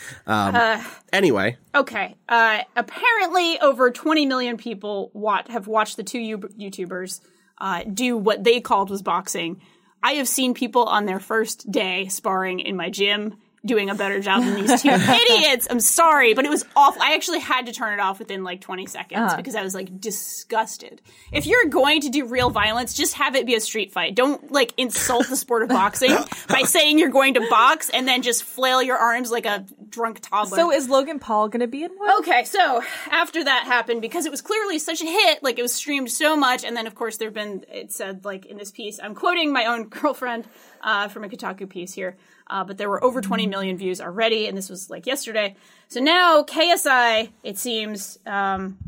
um, anyway, Okay. Uh, apparently, over twenty million people wat- have watched the two U- YouTubers uh, do what they called was boxing. I have seen people on their first day sparring in my gym doing a better job than these two idiots. I'm sorry, but it was awful. I actually had to turn it off within like twenty seconds Uh-huh. because I was like disgusted. If you're going to do real violence, just have it be a street fight. Don't like insult the sport of boxing by saying you're going to box and then just flail your arms like a drunk toddler. So is Logan Paul going to be in one? Okay, so after that happened, because it was clearly such a hit, like it was streamed so much, and then of course there've been, it said like in this piece, I'm quoting my own girlfriend uh, from a Kotaku piece here, uh, but there were over twenty million views already, and this was like yesterday. So now K S I, it seems, um,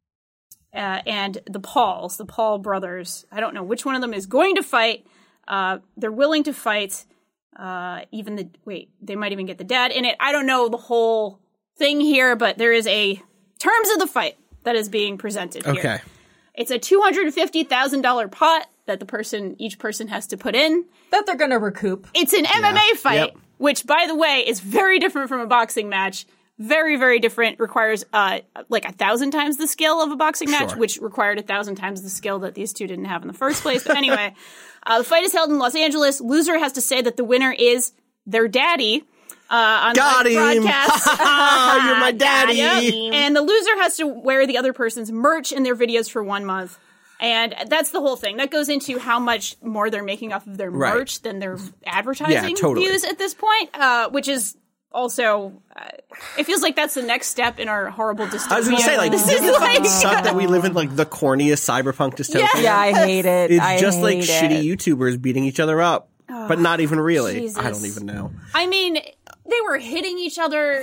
uh, and the Pauls, the Paul brothers, I don't know which one of them is going to fight. Uh, they're willing to fight. Uh, even the wait, they might even get the dad in it. I don't know the whole thing here, but there is a terms of the fight that is being presented here. okay. It's a two hundred fifty thousand dollar pot that the person, each person has to put in. That they're going to recoup. It's an M M A fight, Yep. which, by the way, is very different from a boxing match. Very, very different. Requires uh, like a thousand times the skill of a boxing match, Sure. which required a thousand times the skill that these two didn't have in the first place. But anyway, uh, the fight is held in Los Angeles. Loser has to say that the winner is their daddy. Uh, on Got the him. broadcast. You're my daddy. Yep. And the loser has to wear the other person's merch in their videos for one month. And that's the whole thing. That goes into how much more they're making off of their Right. merch than their advertising Yeah, totally. views at this point, uh, which is Also, uh, it feels like that's the next step in our horrible dystopia. I was going to say, like, this doesn't is it fucking like suck that we live in, like, the corniest cyberpunk dystopia? Yeah. Yeah, I hate it. It's I just like hate shitty it. YouTubers beating each other up, but not even really. Jesus. I don't even know. I mean, they were hitting each other,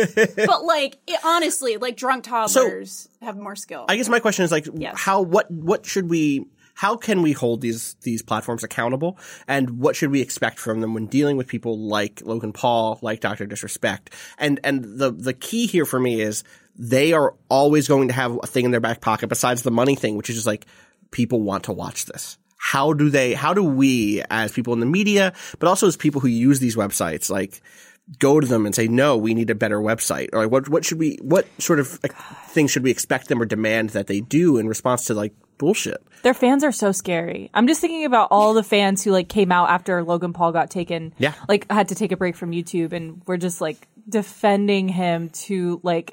but like it, honestly, like drunk toddlers have more skill. I guess my question is like, Yes. how, what, what should we, how can we hold these, these platforms accountable? And what should we expect from them when dealing with people like Logan Paul, like Doctor Disrespect? And, and the, the key here for me is they are always going to have a thing in their back pocket besides the money thing, which is just like, people want to watch this. How do they, how do we as people in the media, but also as people who use these websites, like, go to them and say, no, we need a better website? Or like, what, what should we, what sort of like, things should we expect them or demand that they do in response to like bullshit? Their fans are so scary. I'm just thinking about all the fans who like came out after Logan Paul got taken, Yeah. like had to take a break from YouTube and were just like defending him to like,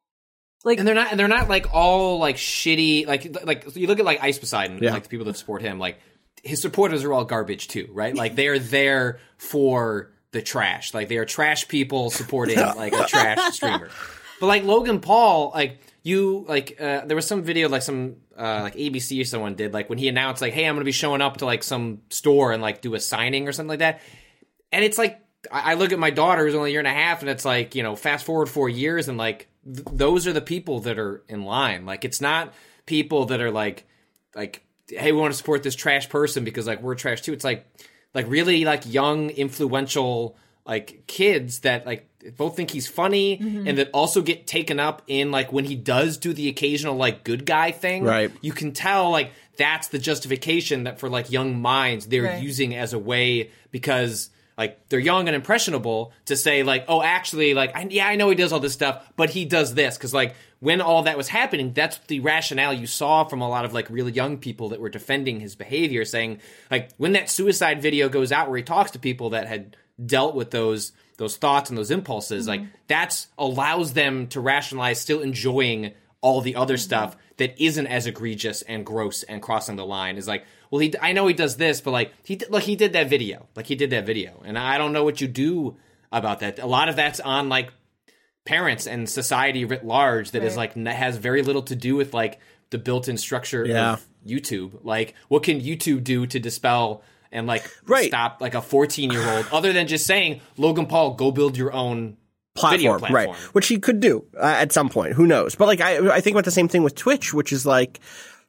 like, And they're not, and they're not like all like shitty, like, like you look at like Ice Poseidon, Yeah. like the people that support him, like his supporters are all garbage too, right? Like they are there for the trash. Like they are trash people supporting like a trash streamer. But like Logan Paul, like you, like uh, there was some video, like some uh, like A B C or someone did, like when he announced, like, hey, I'm going to be showing up to like some store and like do a signing or something like that. And it's like, I I look at my daughter who's only a year and a half, and it's like, you know, fast forward four years, and like th- those are the people that are in line. Like it's not people that are like, like, hey, we want to support this trash person because like we're trash too. It's like, like really like young, influential like kids that like both think he's funny Mm-hmm. and that also get taken up in like when he does do the occasional like good guy thing. Right. You can tell like that's the justification that for like young minds they're Right. using as a way because like they're young and impressionable to say like, oh, actually, like, I, yeah, I know he does all this stuff, but he does this. Because like when all that was happening, that's the rationale you saw from a lot of like really young people that were defending his behavior, saying like when that suicide video goes out where he talks to people that had dealt with those those thoughts and those impulses, Mm-hmm. like that's allows them to rationalize still enjoying all the other Mm-hmm. stuff that isn't as egregious and gross and crossing the line. Is like, well, he I know he does this, but like he like he did that video, like he did that video, and I don't know what you do about that. A lot of that's on like parents and society writ large that is Right. like n- has very little to do with like the built-in structure Yeah. of YouTube. Like, what can YouTube do to dispel and like Right. stop like a fourteen-year-old other than just saying, Logan Paul, go build your own video Platform, platform. right? Which he could do uh, at some point. Who knows? But like, I, I think about the same thing with Twitch, which is like,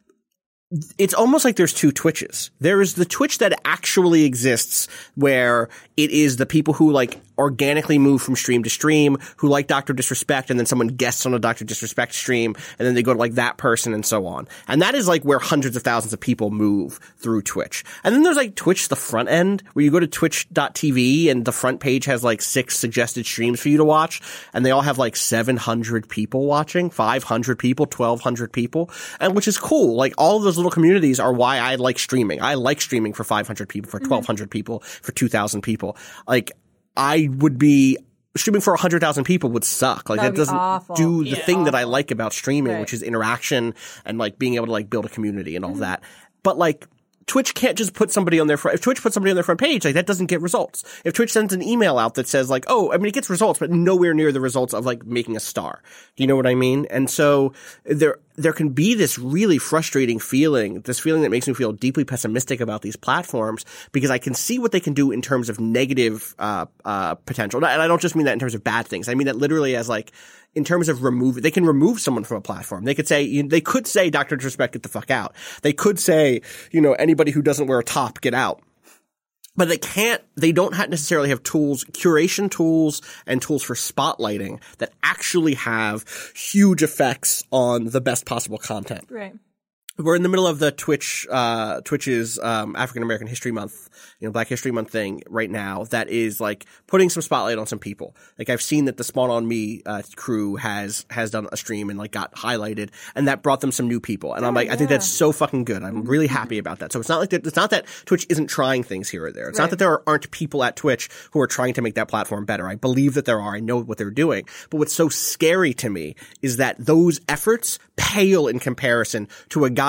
it's almost like there's two Twitches. There is the Twitch that actually exists where it is the people who like organically move from stream to stream, who like Doctor Disrespect, and then someone guests on a Doctor Disrespect stream, and then they go to like that person and so on. And that is like where hundreds of thousands of people move through Twitch. And then there's like Twitch, the front end, where you go to twitch dot t v and the front page has like six suggested streams for you to watch, and they all have like seven hundred people watching, five hundred people, twelve hundred people, and which is cool. Like all of those little communities are why I like streaming. I like streaming for five hundred people, for twelve hundred people, for two thousand people. Like I would be streaming for one hundred thousand people would suck. Like That'd that be doesn't awful. do the Yeah. thing that I like about streaming, Right. which is interaction and like being able to like build a community and all Mm-hmm. that. But like Twitch can't just put somebody on their front, if Twitch puts somebody on their front page, like that doesn't get results. If Twitch sends an email out that says like, oh, I mean, it gets results, but nowhere near the results of like making a star. Do you know what I mean? And so there, there can be this really frustrating feeling, this feeling that makes me feel deeply pessimistic about these platforms because I can see what they can do in terms of negative, uh, uh, potential. And I don't just mean that in terms of bad things. I mean that literally as like, in terms of remove, they can remove someone from a platform. They could say, you know, they could say, Doctor Disrespect, get the fuck out. They could say, you know, anybody who doesn't wear a top, get out. But they can't, they don't have necessarily have tools, curation tools and tools for spotlighting that actually have huge effects on the best possible content. Right. We're in the middle of the Twitch, uh, Twitch's, um, African American History Month, you know, Black History Month thing right now that is like putting some spotlight on some people. Like I've seen that the Spawn on Me, uh, crew has, has done a stream and like got highlighted and that brought them some new people. And I'm like, I think that's so fucking good. I'm really happy about that. So it's not like that, it's not that Twitch isn't trying things here or there. It's Right. not that there aren't people at Twitch who are trying to make that platform better. I believe that there are. I know what they're doing. But what's so scary to me is that those efforts pale in comparison to a guy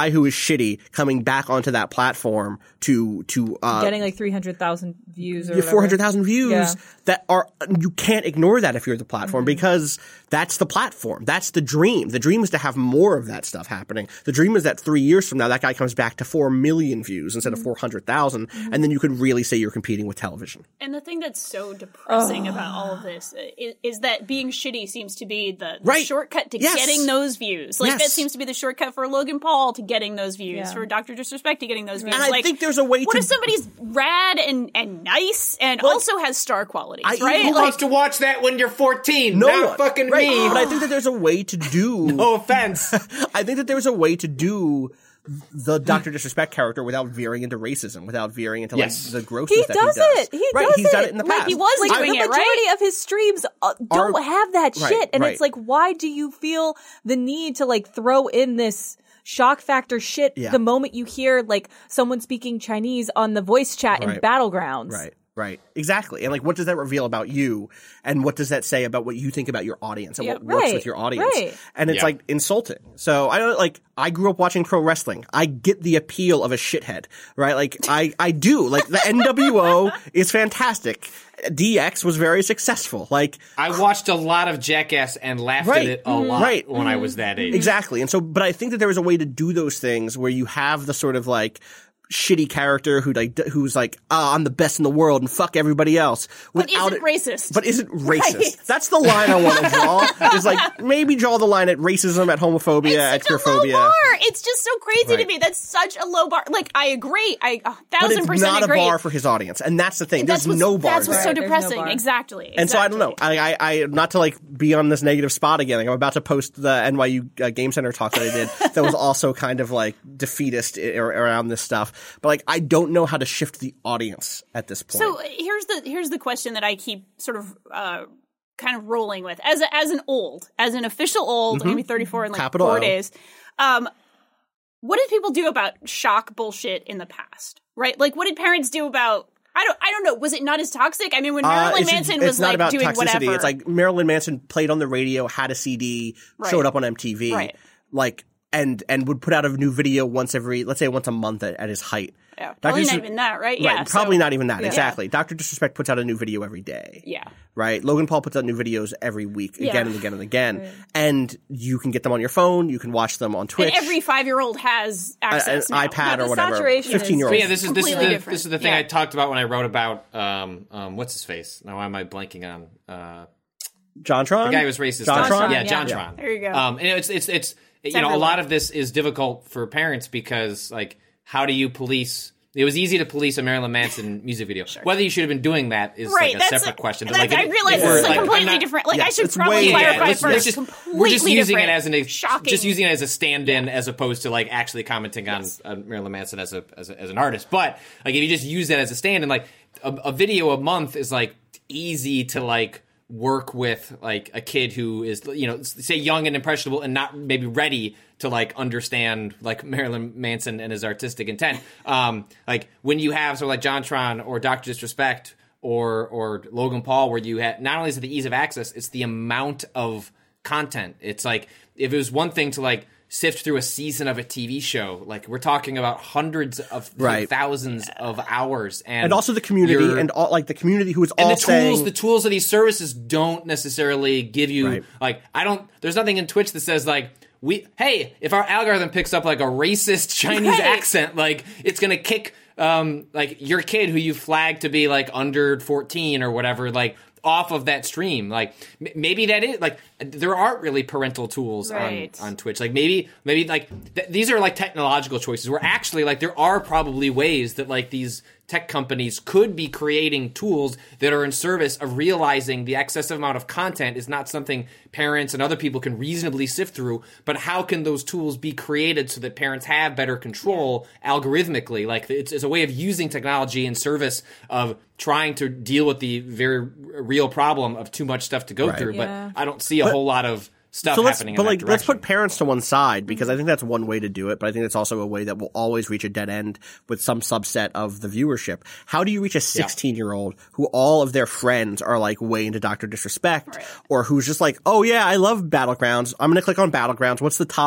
guy who is shitty coming back onto that platform to to uh, Getting like three hundred thousand views or you have four hundred thousand views Yeah. that are – you can't ignore that if you're the platform Mm-hmm. because that's the platform. That's the dream. The dream is to have more of that stuff happening. The dream is that three years from now that guy comes back to four million views instead Mm-hmm. of four hundred thousand, and then you could really say you're competing with television. And the thing that's so depressing about all of this is, is that being shitty seems to be the, the Right. shortcut to Yes. getting those views. Like, Yes. that seems to be the shortcut for Logan Paul to getting those views, Yeah. for Doctor Disrespect to getting those views. And I like, think there's a way what to- if somebody's rad and, and nice and also has star qualities, I- right? Who Like, wants to watch that when you're fourteen? No Not one. fucking right. me. But I think that there's a way to do No offense. I think that there's a way to do the Doctor Disrespect character without veering into racism, without veering into Yes. like the grossness He that does he does. it. He right, does he's it. done it in the Like, past. he was Like doing the it, majority right? of his streams uh, don't Are- have that right, shit, and right. it's like, why do you feel the need to like throw in this shock factor shit Yeah. the moment you hear like someone speaking Chinese on the voice chat in Right. Battlegrounds? Right, right, exactly. And like, what does that reveal about you? And what does that say about what you think about your audience and Yeah, what works right, with your audience? right. And it's Yeah. like insulting. So I don't like. I grew up watching pro wrestling. I get the appeal of a shithead, right? Like I, I do. Like the N W O is fantastic. D X was very successful. Like I watched a lot of Jackass and laughed Right. at it a lot Right. when I was that age. Exactly. And so, but I think that there is a way to do those things where you have the sort of like shitty character who like d- who's like, ah, I'm the best in the world and fuck everybody else. But without isn't it- racist. But isn't racist. Right. That's the line I want to draw. Is like maybe draw the line at racism, at homophobia, at it's such a low queerphobia. bar. It's just so crazy to Right. me. That's such a low bar. Like, I agree. I a But thousand it's percent not agree. a bar for his audience, and that's the thing. That's There's what's, no bar. That's what's there. so Right, there's no depressing. bar. Exactly. And so I don't know. exactly. I, I, I, not to like be on this negative spot again. Like I'm about to post the N Y U uh, Game Center talk that I did. That was also kind of like defeatist i- around this stuff. But like I don't know how to shift the audience at this point. So here's the here's the question that I keep sort of uh, kind of rolling with as a, as an old, as an official old. I'm gonna be thirty-four in like Capital four O. days. Um, what did people do about shock bullshit in the past? Right? Like, what did parents do about? I don't. I don't know. Was it not as toxic? I mean, when Uh, Marilyn it's, Manson it's was not like about doing toxicity. whatever. It's like Marilyn Manson played on the radio, had a C D, Right. showed up on M T V, Right. like and and would put out a new video once every, let's say once a month at, at his height. yeah, probably Doctor not Dis- even that, right? Right, Yeah, probably so- not even that. Yeah. Exactly. Doctor Disrespect puts out a new video every day. Yeah. Right? Logan Paul puts out new videos every week, Yeah. again and again and again. And you can get them on your phone. You can watch them on Twitch. And every five year old has a- an access now. iPad Yeah, or the whatever. saturation is- fifteen year But olds. yeah, this is this is Completely the different. this is the thing Yeah. I talked about when I wrote about um um what's his face. Now why am I blanking on uh JonTron? the guy who was racist? JonTron? Yeah, Yeah. JonTron. There you go. Um, and it's it's it's you know a everywhere. lot of this is difficult for parents because like how do you police? It was easy to police a Marilyn Manson music video. Whether you should have been doing that is Right, like a that's separate a- question. But, that's- like, I if- realize if this we're, is a like, I'm completely not- different. Like, yeah, I should it's probably way- Yeah, clarify let's- first. let's just- completely we're just using different. it as an ex- shocking. just using it as a stand-in as opposed to like actually commenting on, on Marilyn Manson as a, as a as an artist. But like if you just use that as a stand-in, like a, a video a month is like easy to like work with like a kid who is you know say young and impressionable and not maybe ready to like understand like Marilyn Manson and his artistic intent. Um, like when you have sort of like JonTron or Doctor Disrespect or or Logan Paul, where you had not only is it the ease of access, it's the amount of content. It's like if it was one thing to like sift through a season of a T V show, like we're talking about hundreds of Right. thousands of hours, and and also the community you're- and all, like the community who is and all the tools, saying the tools of these services don't necessarily give you Right. like I don't. There's nothing in Twitch that says like we. Hey, if our algorithm picks up like a racist Chinese Right. accent, like it's gonna kick um like your kid who you flagged to be like under fourteen or whatever, like off of that stream. Like m- maybe that is like there aren't really parental tools Right. on on Twitch. Like maybe maybe like th- these are like technological choices where actually like there are probably ways that like these tech companies could be creating tools that are in service of realizing the excessive amount of content is not something parents and other people can reasonably sift through, but how can those tools be created so that parents have better control algorithmically? Like it's, it's a way of using technology in service of trying to deal with the very real problem of too much stuff to go Right. through. Yeah. But I don't see a whole lot of stuff so let's, happening but in like that let's direction. put parents to one side because I think that's one way to do it, but I think it's also a way that will always reach a dead end with some subset of the viewership. How do you reach a sixteen year old who all of their friends are like way into Doctor Disrespect, Right. or who's just like, oh yeah, I love Battlegrounds. I'm gonna click on Battlegrounds. What's the top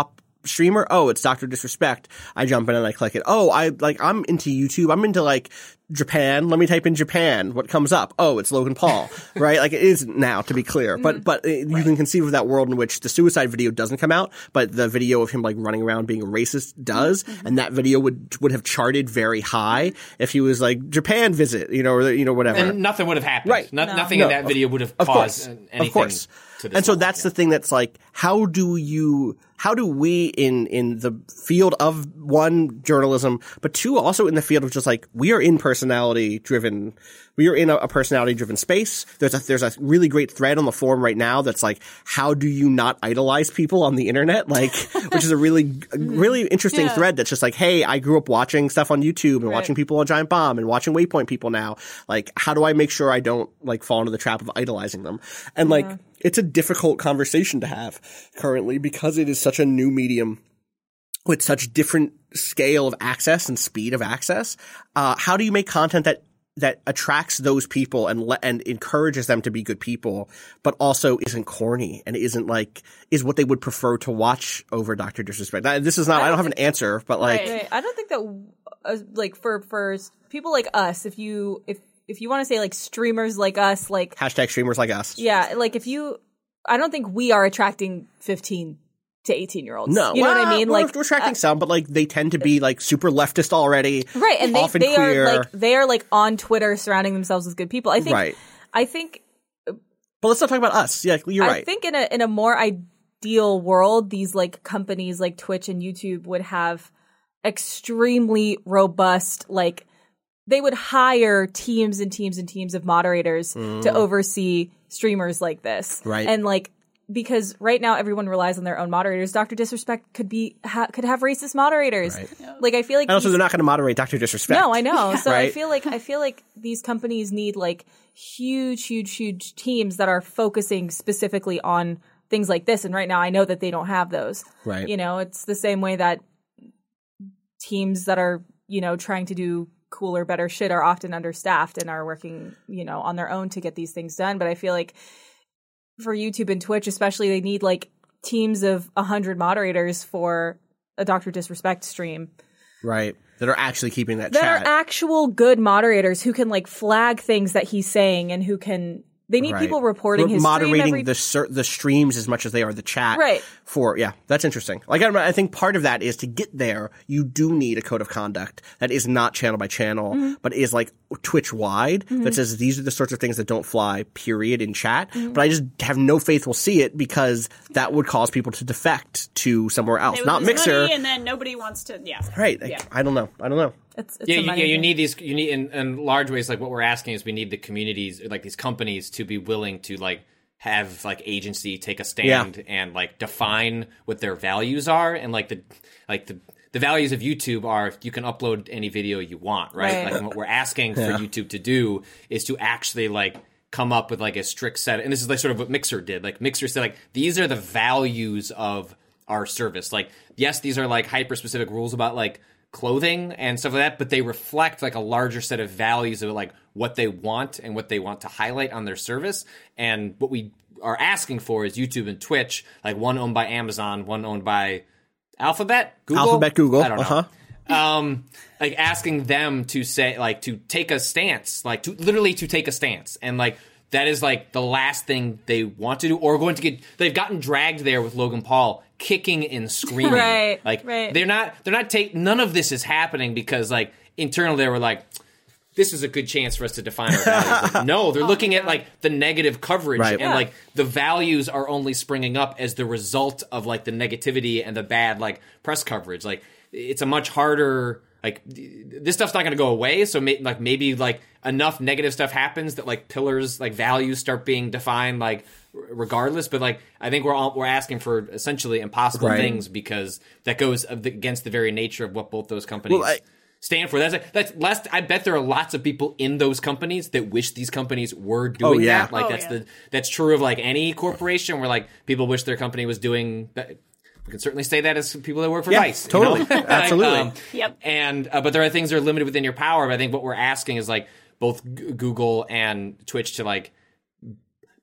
streamer? Oh, it's Doctor Disrespect. I jump in and I click it. Oh, I like I'm into YouTube. I'm into like Japan. Let me type in Japan. What comes up? Oh, it's Logan Paul, right? Like it is now, to be clear. But but you right. can conceive of that world in which the suicide video doesn't come out, but the video of him like running around being racist does, mm-hmm. and that video would would have charted very high if he was like Japan visit, you know, or you know whatever. And nothing would have happened. Right? No, no. Nothing no. in that video would have of caused course. anything. Of course. To this and so level, that's yeah. the thing that's like, how do you, how do we in, in the field of one, journalism, but two, also in the field of just like, we are in personality driven, we are in a, a personality driven space. There's a, there's a really great thread on the forum right now that's like, how do you not idolize people on the internet? Like, which is a really, a really interesting yeah. thread that's just like, hey, I grew up watching stuff on YouTube and right. watching people on Giant Bomb and watching Waypoint people now. Like, how do I make sure I don't like fall into the trap of idolizing them? And like, yeah. it's a difficult conversation to have currently because it is such a new medium with such different scale of access and speed of access. Uh, how do you make content that that attracts those people and le- and encourages them to be good people, but also isn't corny and isn't like is what they would prefer to watch over Doctor Disrespect? Now, this is not. I don't, I don't have an answer, but like, right, right. I don't think that uh, like for for people like us, if you if if you want to say like streamers like us, like hashtag streamers like us, yeah, like if you, I don't think we are attracting fifteen to eighteen year olds. No, you know well, what I mean? We're, Like we're attracting uh, some, but like they tend to be like super leftist already, right? And they often they queer. are like they are like on Twitter surrounding themselves with good people. I think. Right. I think. But let's not talk about us. Yeah, you're I right. think in a in a more ideal world, these like companies like Twitch and YouTube would have extremely robust like. They would hire teams and teams and teams of moderators mm. to oversee streamers like this. Right. And like, because right now everyone relies on their own moderators. Doctor Disrespect could be, ha- could have racist moderators. Right. Like, I feel like. And also these- they're not going to moderate Doctor Disrespect. No, I know. So right? I feel like, I feel like these companies need like huge, huge, huge teams that are focusing specifically on things like this. And right now I know that they don't have those. Right. You know, it's the same way that teams that are, you know, trying to do cooler, better shit are often understaffed and are working, you know, on their own to get these things done. But I feel like for YouTube and Twitch, especially, they need like teams of a hundred moderators for a Doctor Disrespect stream. Right. That are actually keeping that that chat. are actual good moderators who can like flag things that he's saying and who can. They need right. people reporting his moderating stream every... the ser- the streams as much as they are the chat. Right. For yeah, that's interesting. Like I, I think part of that is to get there, you do need a code of conduct that is not channel by channel, mm-hmm. but is like Twitch wide mm-hmm. that says these are the sorts of things that don't fly. Period in chat. Mm-hmm. But I just have no faith we'll see it because that would cause people to defect to somewhere else, They would not lose Mixer. money and then nobody wants to. Yeah. Right. Yeah. I, I don't know. I don't know. It's, it's yeah, a you, money yeah, you thing. need these. You need in, in large ways. Like what we're asking is, we need the communities, like these companies, to be willing to like have like agency, take a stand, yeah. and like define what their values are, and like the like the the values of YouTube are you can upload any video you want, right? Right. Like what we're asking for Yeah. YouTube to do is to actually like come up with like a strict set, and this is like sort of what Mixer did. Like Mixer said, like these are the values of our service. Like yes, these are like hyper specific rules about like clothing and stuff like that, but they reflect like a larger set of values of like what they want and what they want to highlight on their service. And what we are asking for is YouTube and Twitch, like one owned by Amazon, one owned by Alphabet, Google, Alphabet, Google. I don't know. Uh-huh. Um, like asking them to say, like, to take a stance, like to literally to take a stance, and like that is like the last thing they want to do, or going to get. They've gotten dragged there with Logan Paul kicking and screaming. Right, like right. they're not. They're not take. None of this is happening because like internally they were like, this is a good chance for us to define our values. Like, no, they're looking at like the negative coverage, Right. and Yeah. like the values are only springing up as the result of like the negativity and the bad like press coverage. Like it's a much harder. Like this stuff's not going to go away. So may, like maybe like enough negative stuff happens that like pillars, like values, start being defined like r- regardless. But like I think we're all, we're asking for essentially impossible Right. things because that goes of the, against the very nature of what both those companies. Well, I- stand for. That's like, that's less. I bet there are lots of people in those companies that wish these companies were doing Oh, yeah. that. Like Oh, that's yeah. the that's true of like any corporation where like people wish their company was doing that. We can certainly say that as people that work for Yeah, Vice. totally. You know? Like, Absolutely. um, Yep. And uh, but there are things that are limited within your power. But I think what we're asking is like both G- Google and Twitch to like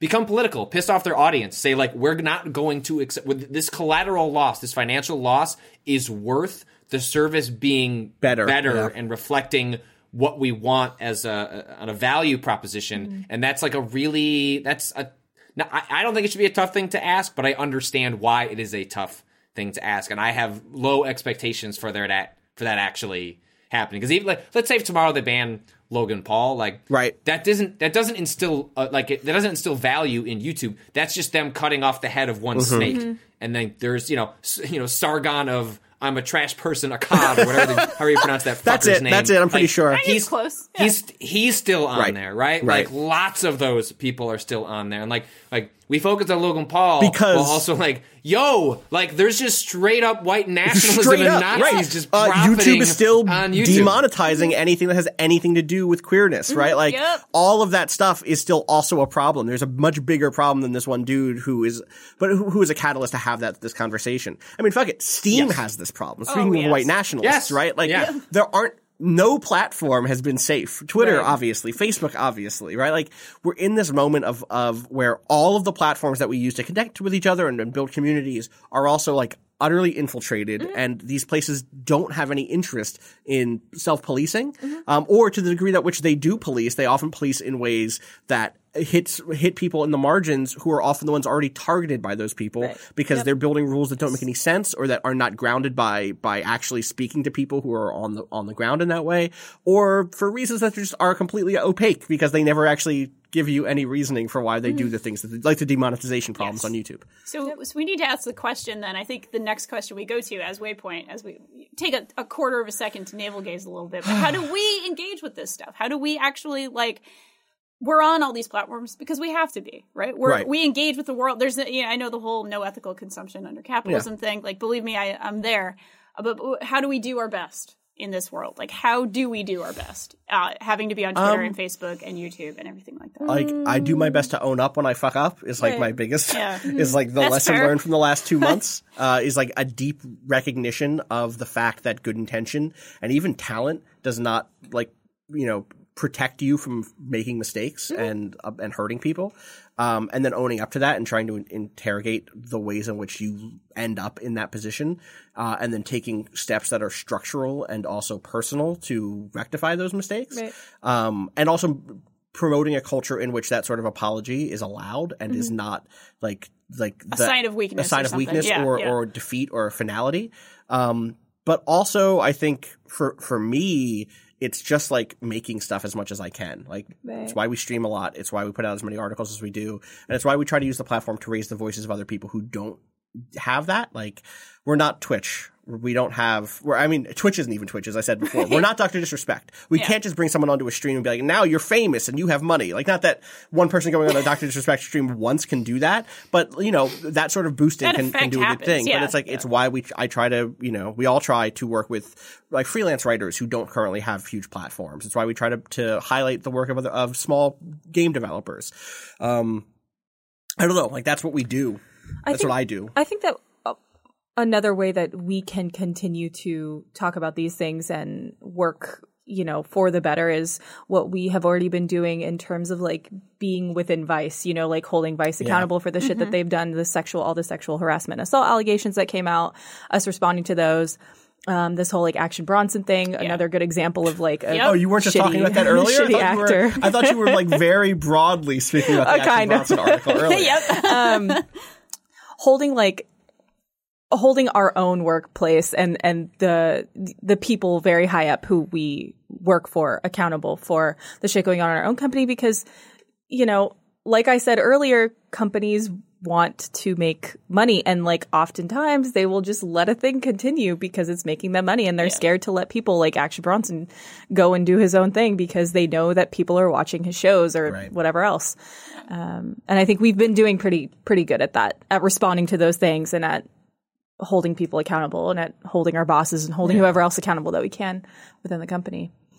become political, piss off their audience, say like, we're not going to accept with this collateral loss, this financial loss is worth the service being Better, better yeah. and reflecting what we want as a, on a value proposition. Mm-hmm. And that's like a really, that's a, now, I, I don't think it should be a tough thing to ask, but I understand why it is a tough thing to ask. And I have low expectations for there that, for that actually happening. Because even like, let's say if tomorrow they ban Logan Paul, like right. that doesn't that doesn't instill uh, like it, that doesn't instill value in YouTube. That's just them cutting off the head of one mm-hmm. snake, Mm-hmm. and then there's you know s- you know Sargon of I'm a trash person, a cod, or whatever the, however you pronounce that fucker's That's it. name. That's it. I'm pretty like, sure. he's close. Yeah. He's he's still on Right. there, right? Right. Like lots of those people are still on there, and like like we focus on Logan Paul Because- while also like yo, like there's just straight up white nationalism Straight and up, Nazis right. just uh, profiting YouTube is still on YouTube. demonetizing anything that has anything to do with queerness, right? Like Yep. all of that stuff is still also a problem. There's a much bigger problem than this one dude who is, but who, who is a catalyst to have that this conversation. I mean, fuck it, Steam Yes. has this problem. Speaking Oh, of yes. white nationalists, Yes. right? Like Yeah. there aren't. No platform has been safe. Twitter, Right. obviously. Facebook, obviously, right? Like, we're in this moment of, of where all of the platforms that we use to connect with each other and, and build communities are also, like, utterly infiltrated, Mm-hmm. and these places don't have any interest in self-policing, Mm-hmm. um, or to the degree that which they do police, they often police in ways that hits hit people in the margins who are often the ones already targeted by those people Right. because Yep. they're building rules that don't make any sense or that are not grounded by by actually speaking to people who are on the on the ground in that way, or for reasons that just are completely opaque because they never actually give you any reasoning for why they do the things that they, like the demonetization problems Yes. on YouTube. So, so we need to ask the question then. I think the next question we go to as Waypoint, as we take a, a quarter of a second to navel gaze a little bit, but how do we engage with this stuff? How do we actually like, we're on all these platforms because we have to be, right? We're, Right. we engage with the world. There's, a, you know, I know the whole no ethical consumption under capitalism thing. Like, believe me, I, I'm there. Uh, But, but how do we do our best in this world? Like, how do we do our best? Uh, having to be on Twitter Um, and Facebook and YouTube and everything like that. Like, I do my best to own up when I fuck up is like my biggest, Yeah. is like the That's lesson fair. learned from the last two months, uh, is like a deep recognition of the fact that good intention and even talent does not like, you know, protect you from making mistakes and, uh, and hurting people. Um, and then owning up to that and trying to in- interrogate the ways in which you end up in that position. Uh, and then taking steps that are structural and also personal to rectify those mistakes. Right. Um, and also promoting a culture in which that sort of apology is allowed and is not like like A the- sign of weakness a sign or of something. weakness Yeah, or yeah. or defeat or finality. Um, but also, I think for for me, it's just like making stuff as much as I can. Like Right. it's why we stream a lot. It's why we put out as many articles as we do, and it's why we try to use the platform to raise the voices of other people who don't have that. Like we're not Twitch. We don't have, we're, I mean, Twitch isn't even Twitch, as I said before. We're not Doctor Disrespect. We Yeah. can't just bring someone onto a stream and be like, now you're famous and you have money. Like, not that one person going on a Doctor Disrespect stream once can do that, but, you know, that sort of boosting That can, can effect do a good happens, thing. yeah. But it's like, it's why we, I try to, you know, we all try to work with, like, freelance writers who don't currently have huge platforms. It's why we try to, to highlight the work of other, of small game developers. Um, I don't know, like, that's what we do. I That's think- what I do. I think that uh, another way that we can continue to talk about these things and work, you know, for the better is what we have already been doing in terms of like being within Vice, you know, like holding Vice accountable for the shit that they've done, the sexual, all the sexual harassment, assault allegations that came out, us responding to those. Um, this whole like Action Bronson thing, another good example of like a Yep. Oh, you weren't just shitty, talking about that earlier? shitty I thought, you were, actor. I thought you were like very broadly speaking about the Uh, Action kind of. Bronson article earlier. Yep. holding like holding our own workplace and and the the people very high up who we work for accountable for the shit going on in our own company, because you know, like I said earlier, companies want to make money, and like oftentimes they will just let a thing continue because it's making them money, and they're scared to let people like Action Bronson go and do his own thing because they know that people are watching his shows or Right. whatever else. Um, and I think we've been doing pretty pretty good at that, at responding to those things and at holding people accountable and at holding our bosses and holding whoever else accountable that we can within the company.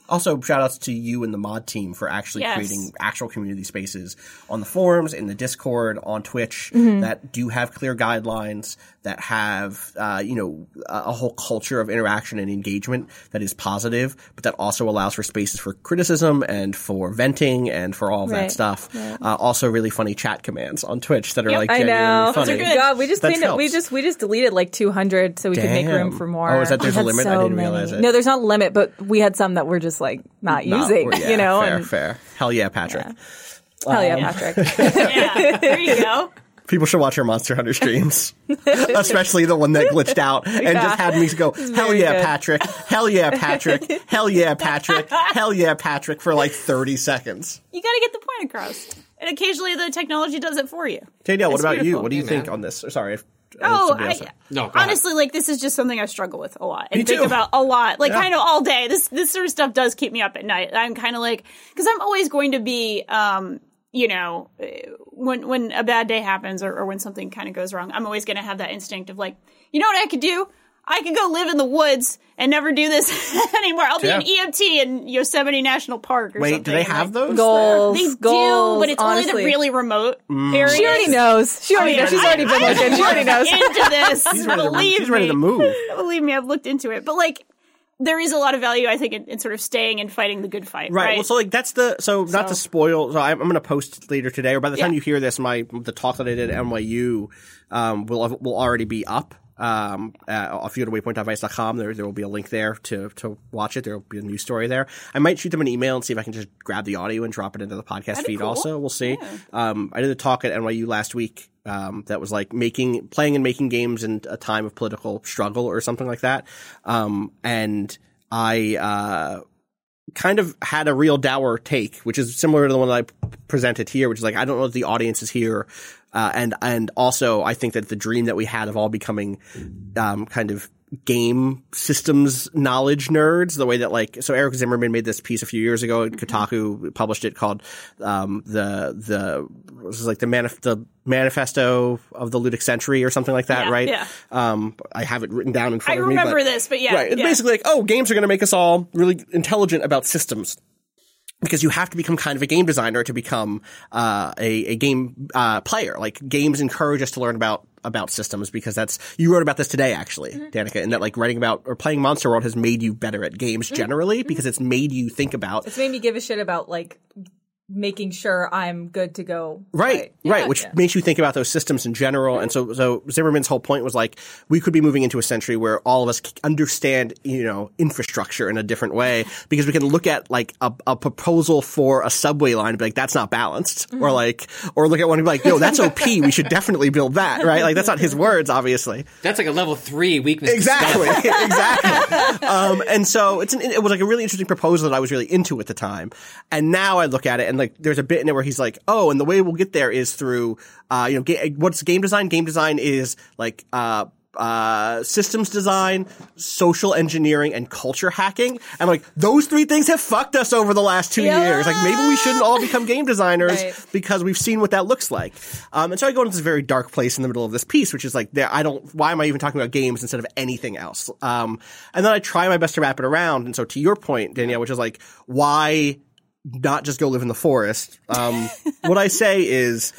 Also, shout outs to you and the mod team for actually Yes. creating actual community spaces on the forums, in the Discord, on Twitch Mm-hmm. that do have clear guidelines, that have, uh, you know, a, a whole culture of interaction and engagement that is positive, but that also allows for spaces for criticism and for venting and for all of Right. that stuff. Uh, also, really funny chat commands on Twitch that are Yep. like I genuinely know. funny. Those are good. God, we just That cleaned it. We helps. just we just deleted like two hundred so we could make room Damn. for more. Oh, is that- there's We a had limit? I so didn't many. realize it. No, there's not a limit, but we had some that were just like not Not- using. yeah, you know, fair, and fair. Hell yeah, Patrick. hell yeah, Patrick. Yeah, there you go. People should watch your Monster Hunter streams, especially the one that glitched out and just had me go, hell very yeah, good. Patrick, hell yeah, Patrick, hell yeah, Patrick, hell yeah, Patrick for like thirty seconds. You got to get the point across. And occasionally the technology does it for you. Danielle, what It's about you? beautiful. What do you Hey, think man. on this? Sorry. If, Oh, somebody I, else said. No, go ahead. honestly, like this is just something I struggle with a lot and Me think too. about a lot. Like Yeah. kind of all day. This this sort of stuff does keep me up at night. I'm kind of like because I'm always going to be, um, you know, uh, when when a bad day happens or, or when something kind of goes wrong, I'm always going to have that instinct of like, you know what I could do? I could go live in the woods and never do this anymore. I'll be Yeah. an E M T in Yosemite National Park or Wait, something. do they And, have like, those? Goals, They goals, do, but it's only honestly. the really remote Mm. areas. She already knows. She already I mean, knows. She's I- already been I- looking. She already knows. into this. She's ready, to, Believe she's ready me. to move. Believe me, I've looked into it. But like, there is a lot of value, I think, in, in sort of staying and fighting the good fight. Right. Right. Well, so like that's the so not to So- spoil. So I'm, I'm going to post later today, or by the time Yeah. you hear this, my the talk that I did at N Y U um, will will already be up. Um, uh, if you go to waypoint dot vice dot com, there there will be a link there to to watch it. There will be a news story there. I might shoot them an email and see if I can just grab the audio and drop it into the podcast That'd be feed. cool. Also, we'll see. Um, I did a talk at N Y U last week. Um, that was like making, playing and making games in a time of political struggle or something like that. Um, and I, uh, kind of had a real dour take, which is similar to the one that I p- presented here, which is like, I don't know if the audience is here. Uh, and, and also I think that the dream that we had of all becoming, um, kind of game systems knowledge nerds, the way that like, so Eric Zimmerman made this piece a few years ago, Kotaku published it called, um, the, the, this is like the manif- the manifesto of the ludic century or something like that, Yeah, right? yeah. Um, I have it written down in I front of me. remember but- this, but yeah. Right. It's yeah. basically like, oh, games are going to make us all really intelligent about systems. Because you have to become kind of a game designer to become uh, a, a game uh, player. Like games encourage us to learn about about systems because that's you wrote about this today actually, Mm-hmm. Danica, and that like writing about or playing Monster World has made you better at games Mm-hmm. generally because it's made you think about It's made me give a shit about like making sure I'm good to go. Right, right, which makes you think about those systems in general. And so, so Zimmerman's whole point was like, we could be moving into a century where all of us c- understand, you know, infrastructure in a different way because we can look at like a, a proposal for a subway line and be like, that's not balanced. Mm-hmm. Or like, or look at one and be like, yo, that's O P. We should definitely build that, right? Like, that's not his words, obviously. That's like a level three weakness. Exactly, exactly. Um, and so it's an, it was like a really interesting proposal that I was really into at the time. And now I look at it and like there's a bit in it where he's like, oh, and the way we'll get there is through, uh, you know, ga- what's game design? Game design is like, uh, uh, systems design, social engineering, and culture hacking. And like, those three things have fucked us over the last two Yeah. years. Like, maybe we shouldn't all become game designers Right. because we've seen what that looks like. Um, and so I go into this very dark place in the middle of this piece, which is like, there, I don't, why am I even talking about games instead of anything else? Um, and then I try my best to wrap it around. And so to your point, Danielle, which is like, why not just go live in the forest? Um, what I say is,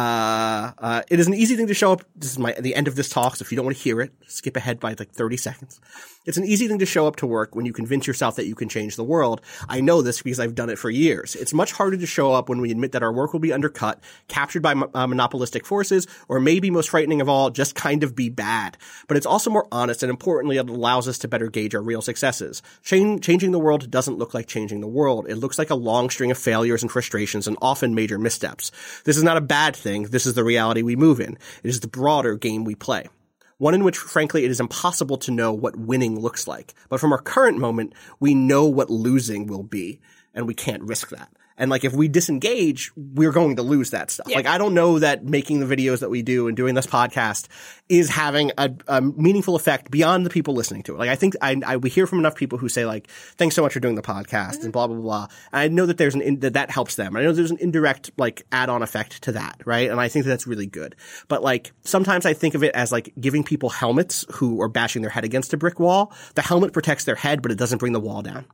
Uh, uh, it is an easy thing to show up. This is my, the end of this talk. So if you don't want to hear it, skip ahead by like thirty seconds. It's an easy thing to show up to work when you convince yourself that you can change the world. I know this because I've done it for years. It's much harder to show up when we admit that our work will be undercut, captured by uh, monopolistic forces, or maybe most frightening of all, just kind of be bad. But it's also more honest, and importantly, it allows us to better gauge our real successes. Ch- changing the world doesn't look like changing the world. It looks like a long string of failures and frustrations and often major missteps. This is not a bad thing. This is the reality we move in. It is the broader game we play. One in which, frankly, it is impossible to know what winning looks like. But from our current moment, we know what losing will be, and we can't risk that. And like, if we disengage, we're going to lose that stuff. Yeah. Like, I don't know that making the videos that we do and doing this podcast is having a, a meaningful effect beyond the people listening to it. Like, I think I, I we hear from enough people who say like, thanks so much for doing the podcast Mm-hmm. and blah, blah, blah. And I know that there's an, in, that that helps them. I know there's an indirect like add-on effect to that, right? And I think that that's really good. But like, sometimes I think of it as like giving people helmets who are bashing their head against a brick wall. The helmet protects their head, but it doesn't bring the wall down.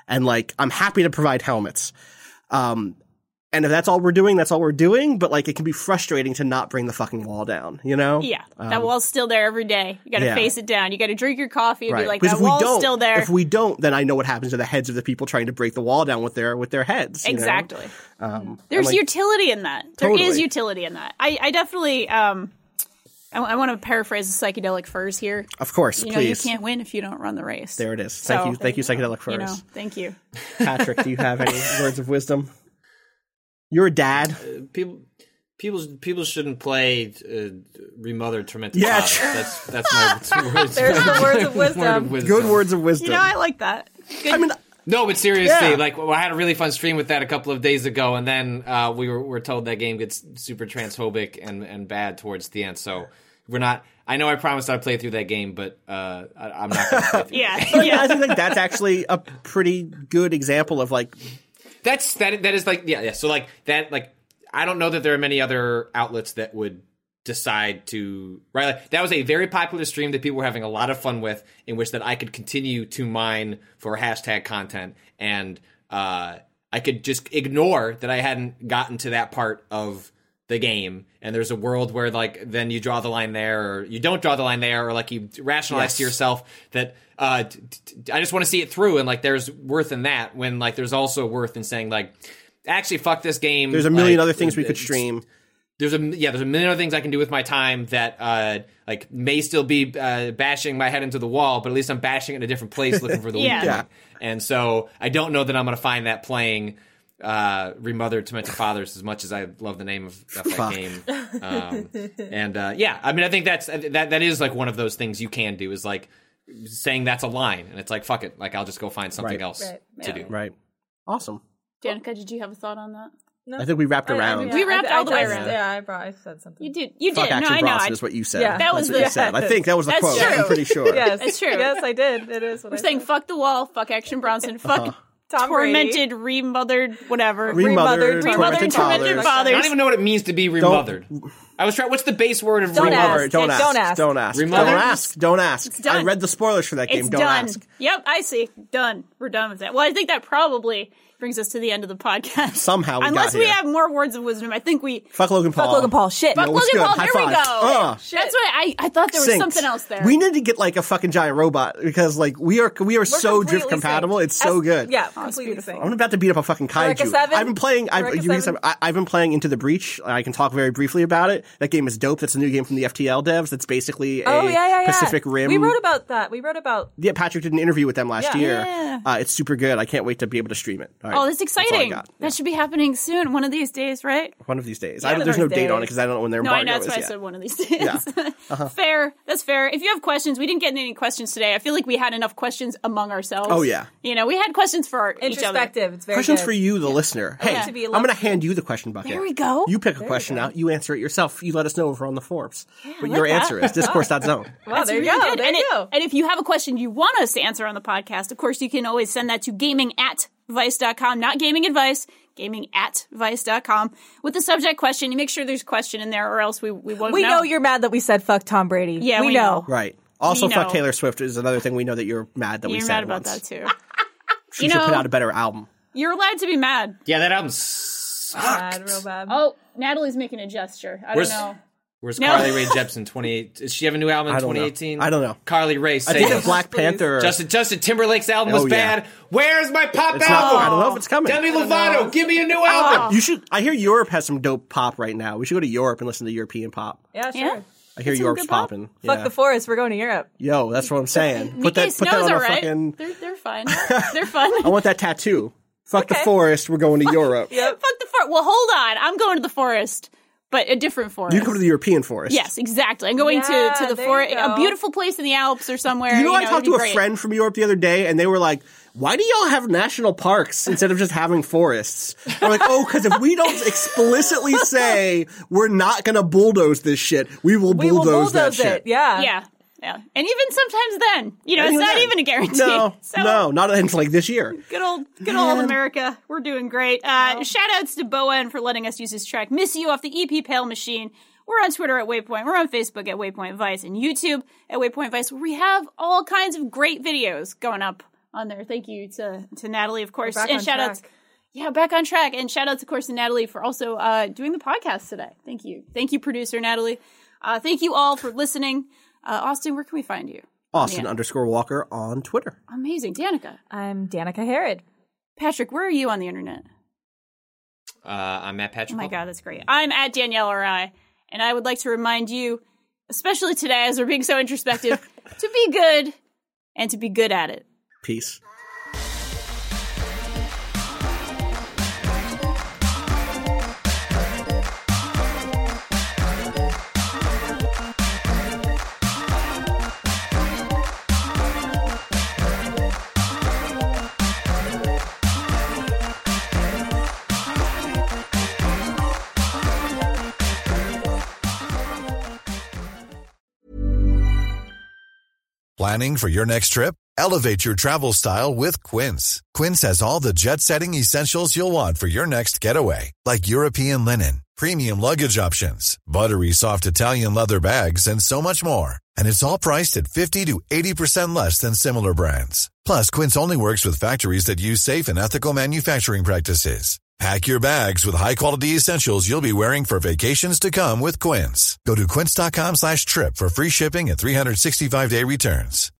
And like, I'm happy to provide helmets. Um, and if that's all we're doing, that's all we're doing. But like, it can be frustrating to not bring the fucking wall down, you know? Yeah, that wall's still there every day. You got to yeah. face it down. You got to drink your coffee and Right. be like, Because that if we wall's don't, still there. if we don't, then I know what happens to the heads of the people trying to break the wall down with their with their heads. you know? Exactly. Um, There's and, like, utility in that. There is Totally. utility in that. I, I definitely, um, I, I want to paraphrase the psychedelic furs here. Of course, You know, you please. can't win if you don't run the race. There it is. So, Thank you, thank you, psychedelic furs. You know, thank you. Patrick, do you have any words of wisdom? You're a dad. People, people, people shouldn't play uh, Remothered Tormented Yeah, Father. true. That's that's my words. There's the words of wisdom. Word of wisdom. Good words of wisdom. You know, I like that. Good. I mean, No, but seriously, Yeah. like well, I had a really fun stream with that a couple of days ago, and then uh, we were, were told that game gets super transphobic and, and bad towards the end. So we're not. I know I promised I'd play through that game, but uh, I, I'm not going to play through. yeah, yeah, yeah. I think like that's actually a pretty good example of like That's that. That is like yeah, yeah. So like that. Like I don't know that there are many other outlets that would decide to right. Like, that was a very popular stream that people were having a lot of fun with, in which that I could continue to mine for hashtag content, and uh, I could just ignore that I hadn't gotten to that part of the game. And there's a world where like then you draw the line there, or you don't draw the line there, or like you rationalize Yes. to yourself that uh, t- t- I just want to see it through, and like there's worth in that. When like there's also worth in saying like, actually fuck this game. there's a million like, other things we could it's- stream. There's a yeah, there's a million other things I can do with my time that uh, like may still be uh, bashing my head into the wall, but at least I'm bashing it in a different place, looking for the Yeah. weak Yeah. point. And so I don't know that I'm going to find that playing uh, Remothered Tormented Fathers as much as I love the name of, of that Fuck. game. Um, and uh, yeah, I mean, I think that's that that is like one of those things you can do is like saying that's a line, and it's like fuck it, like I'll just go find something Right. else Right. to Yeah. do. Right. Awesome. Danica, did you have a thought on that? No. I think we wrapped I- I around. mean, We yeah, wrapped I- all the way I- around. Yeah, I brought. I said something. You did. You Fuck did. No, Action I know. Bronson I, is what you said. Yeah. That was That's what the- you said. I think that was the That's quote. true. I'm pretty sure. Yes, That's true. Yes, I did. It is what we're I saying said. fuck the wall, fuck Action Bronson, fuck Uh-huh. Tom Brady. tormented, remothered, whatever. Remothered, Remothered, tormented tormented fathers. fathers. I don't even know what it means to be remothered. I was trying. What's the base word of Don't remothered? ask. Don't ask. Don't ask. Don't ask. Don't Remothered? ask. Don't ask. done. I read the spoilers for that game. It's Don't done. ask. Yep, I see. Done. We're done with that. Well, I think that probably brings us to the end of the podcast. Somehow we got Unless we here. have more words of wisdom, I think we. Fuck Logan Paul. Fuck Logan Paul. Shit. Fuck Yo, what's Logan good? Paul. High There we five. go. Uh. That's why I, I thought there was Synced. something else there. We need to get like a fucking giant robot because like we are we are so completely drift compatible. synced. It's so As- good. Yeah, it's completely beautiful. synced. I'm about to beat up a fucking Eureka kaiju. seven? I've been playing. I've, Eureka you can- seven? I, I've been playing Into the Breach. I can talk very briefly about it. That game is dope. That's a new game from the F T L devs. That's basically a Oh yeah, yeah, yeah. Pacific Rim. We wrote about that. We wrote about. Yeah, Patrick did an interview with them last Yeah. year. Yeah. Uh, it's super good. I can't wait to be able to stream it. All right. Oh, that's all I exciting. got. That should be happening soon, one of these days, right? One of these days. Yeah, I, one of there's no these date on it days. because I don't know when their No, I embargo know. That's is why I yet. said one of these days. Yeah. Uh-huh. Fair. That's fair. If you have questions, we didn't get any questions today. I feel like we had enough questions among ourselves. Oh, yeah. You know, we had questions for our, each other. Introspective. It's very Questions good. for you, the listener. Hey, want to be I'm going to loved. hand you the question bucket. There we go. You pick a we question go. out. You answer it yourself. You let us know over on the forums what like your that. answer is. Discourse dot zone. Wow, That's there you really go. good. There and, you it- go. and if you have a question you want us to answer on the podcast, of course, you can always send that to gaming at vice dot com. Not gaming advice, gaming at vice dot com. With the subject question, you make sure there's a question in there or else we, we won't We know. know you're mad that we said fuck Tom Brady. Yeah, we, we know. know. Right. Also, We fuck know. Taylor Swift is another thing we know that you're mad that we You're said mad about once. that, too. She You should put know- out a better album. You're allowed to be mad. Yeah, that album sucked. Bad, real bad. Oh, Natalie's making a gesture. I Where's- don't know. Where's No. Carly Rae Jepsen? twenty-eight. Does she have a new album I in don't know. twenty eighteen? I don't know. Carly Rae. I Say think it. that Black Please. Panther. Justin Justin Timberlake's album was Oh, yeah. bad. Where's my pop It's album? not, I don't know if it's coming. Demi Lovato, give me a new album. You should. I hear Europe has some dope pop right now. We should go to Europe and listen to European pop. Yeah, sure. Yeah. I hear some Europe's good pop. popping. Fuck Yeah. the forest. We're going to Europe. Yo, that's what I'm saying. Put Mickey that. Put that Snow's on a all right. fucking. They're, they're fine. They're fun. I want that tattoo. Fuck the Okay. forest. We're going to Europe. Yep. Fuck the forest. Well, hold on. I'm going to the forest, but a different forest. You come to the European forest. Yes, exactly. I'm going Yeah, to, to the there forest, you a go. beautiful place in the Alps or somewhere. You know, I it'd talked be to a great. friend from Europe the other day, and they were like, "Why do y'all have national parks instead of just having forests?" I'm like, "Oh, because if we don't explicitly say we're not going to bulldoze this shit, we will We will bulldoze, that bulldoze shit." it. Yeah. Yeah, yeah, and even sometimes then, you know, And it's not then- even a guarantee. No, so, no, not until like this year. Good old, good old America. We're doing great. Uh, shout outs to Bowen for letting us use his track "Miss You" off the E P Pale Machine. We're on Twitter at Waypoint. We're on Facebook at Waypoint Vice and YouTube at Waypoint Vice, where we have all kinds of great videos going up on there. Thank you to to Natalie, of course, back and on shout out. track. Yeah, back on track, and shout out, of course, to Natalie for also uh, doing the podcast today. Thank you, thank you, producer Natalie. Uh, thank you all for listening. Uh, Austin, where can we find you? Austin Yeah. underscore Walker on Twitter. Amazing, Danica. I'm Danica Herod. Patrick, where are you on the internet? Uh, I'm at Patrick. Oh my Hall. God, that's great. I'm at Danielle R I, and I would like to remind you, especially today as we're being so introspective, to be good and to be good at it. Peace. Planning for your next trip? Elevate your travel style with Quince. Quince has all the jet-setting essentials you'll want for your next getaway, like European linen, premium luggage options, buttery soft Italian leather bags, and so much more. And it's all priced at fifty to eighty percent less than similar brands. Plus, Quince only works with factories that use safe and ethical manufacturing practices. Pack your bags with high-quality essentials you'll be wearing for vacations to come with Quince. Go to quince.com slash trip for free shipping and three sixty-five day returns.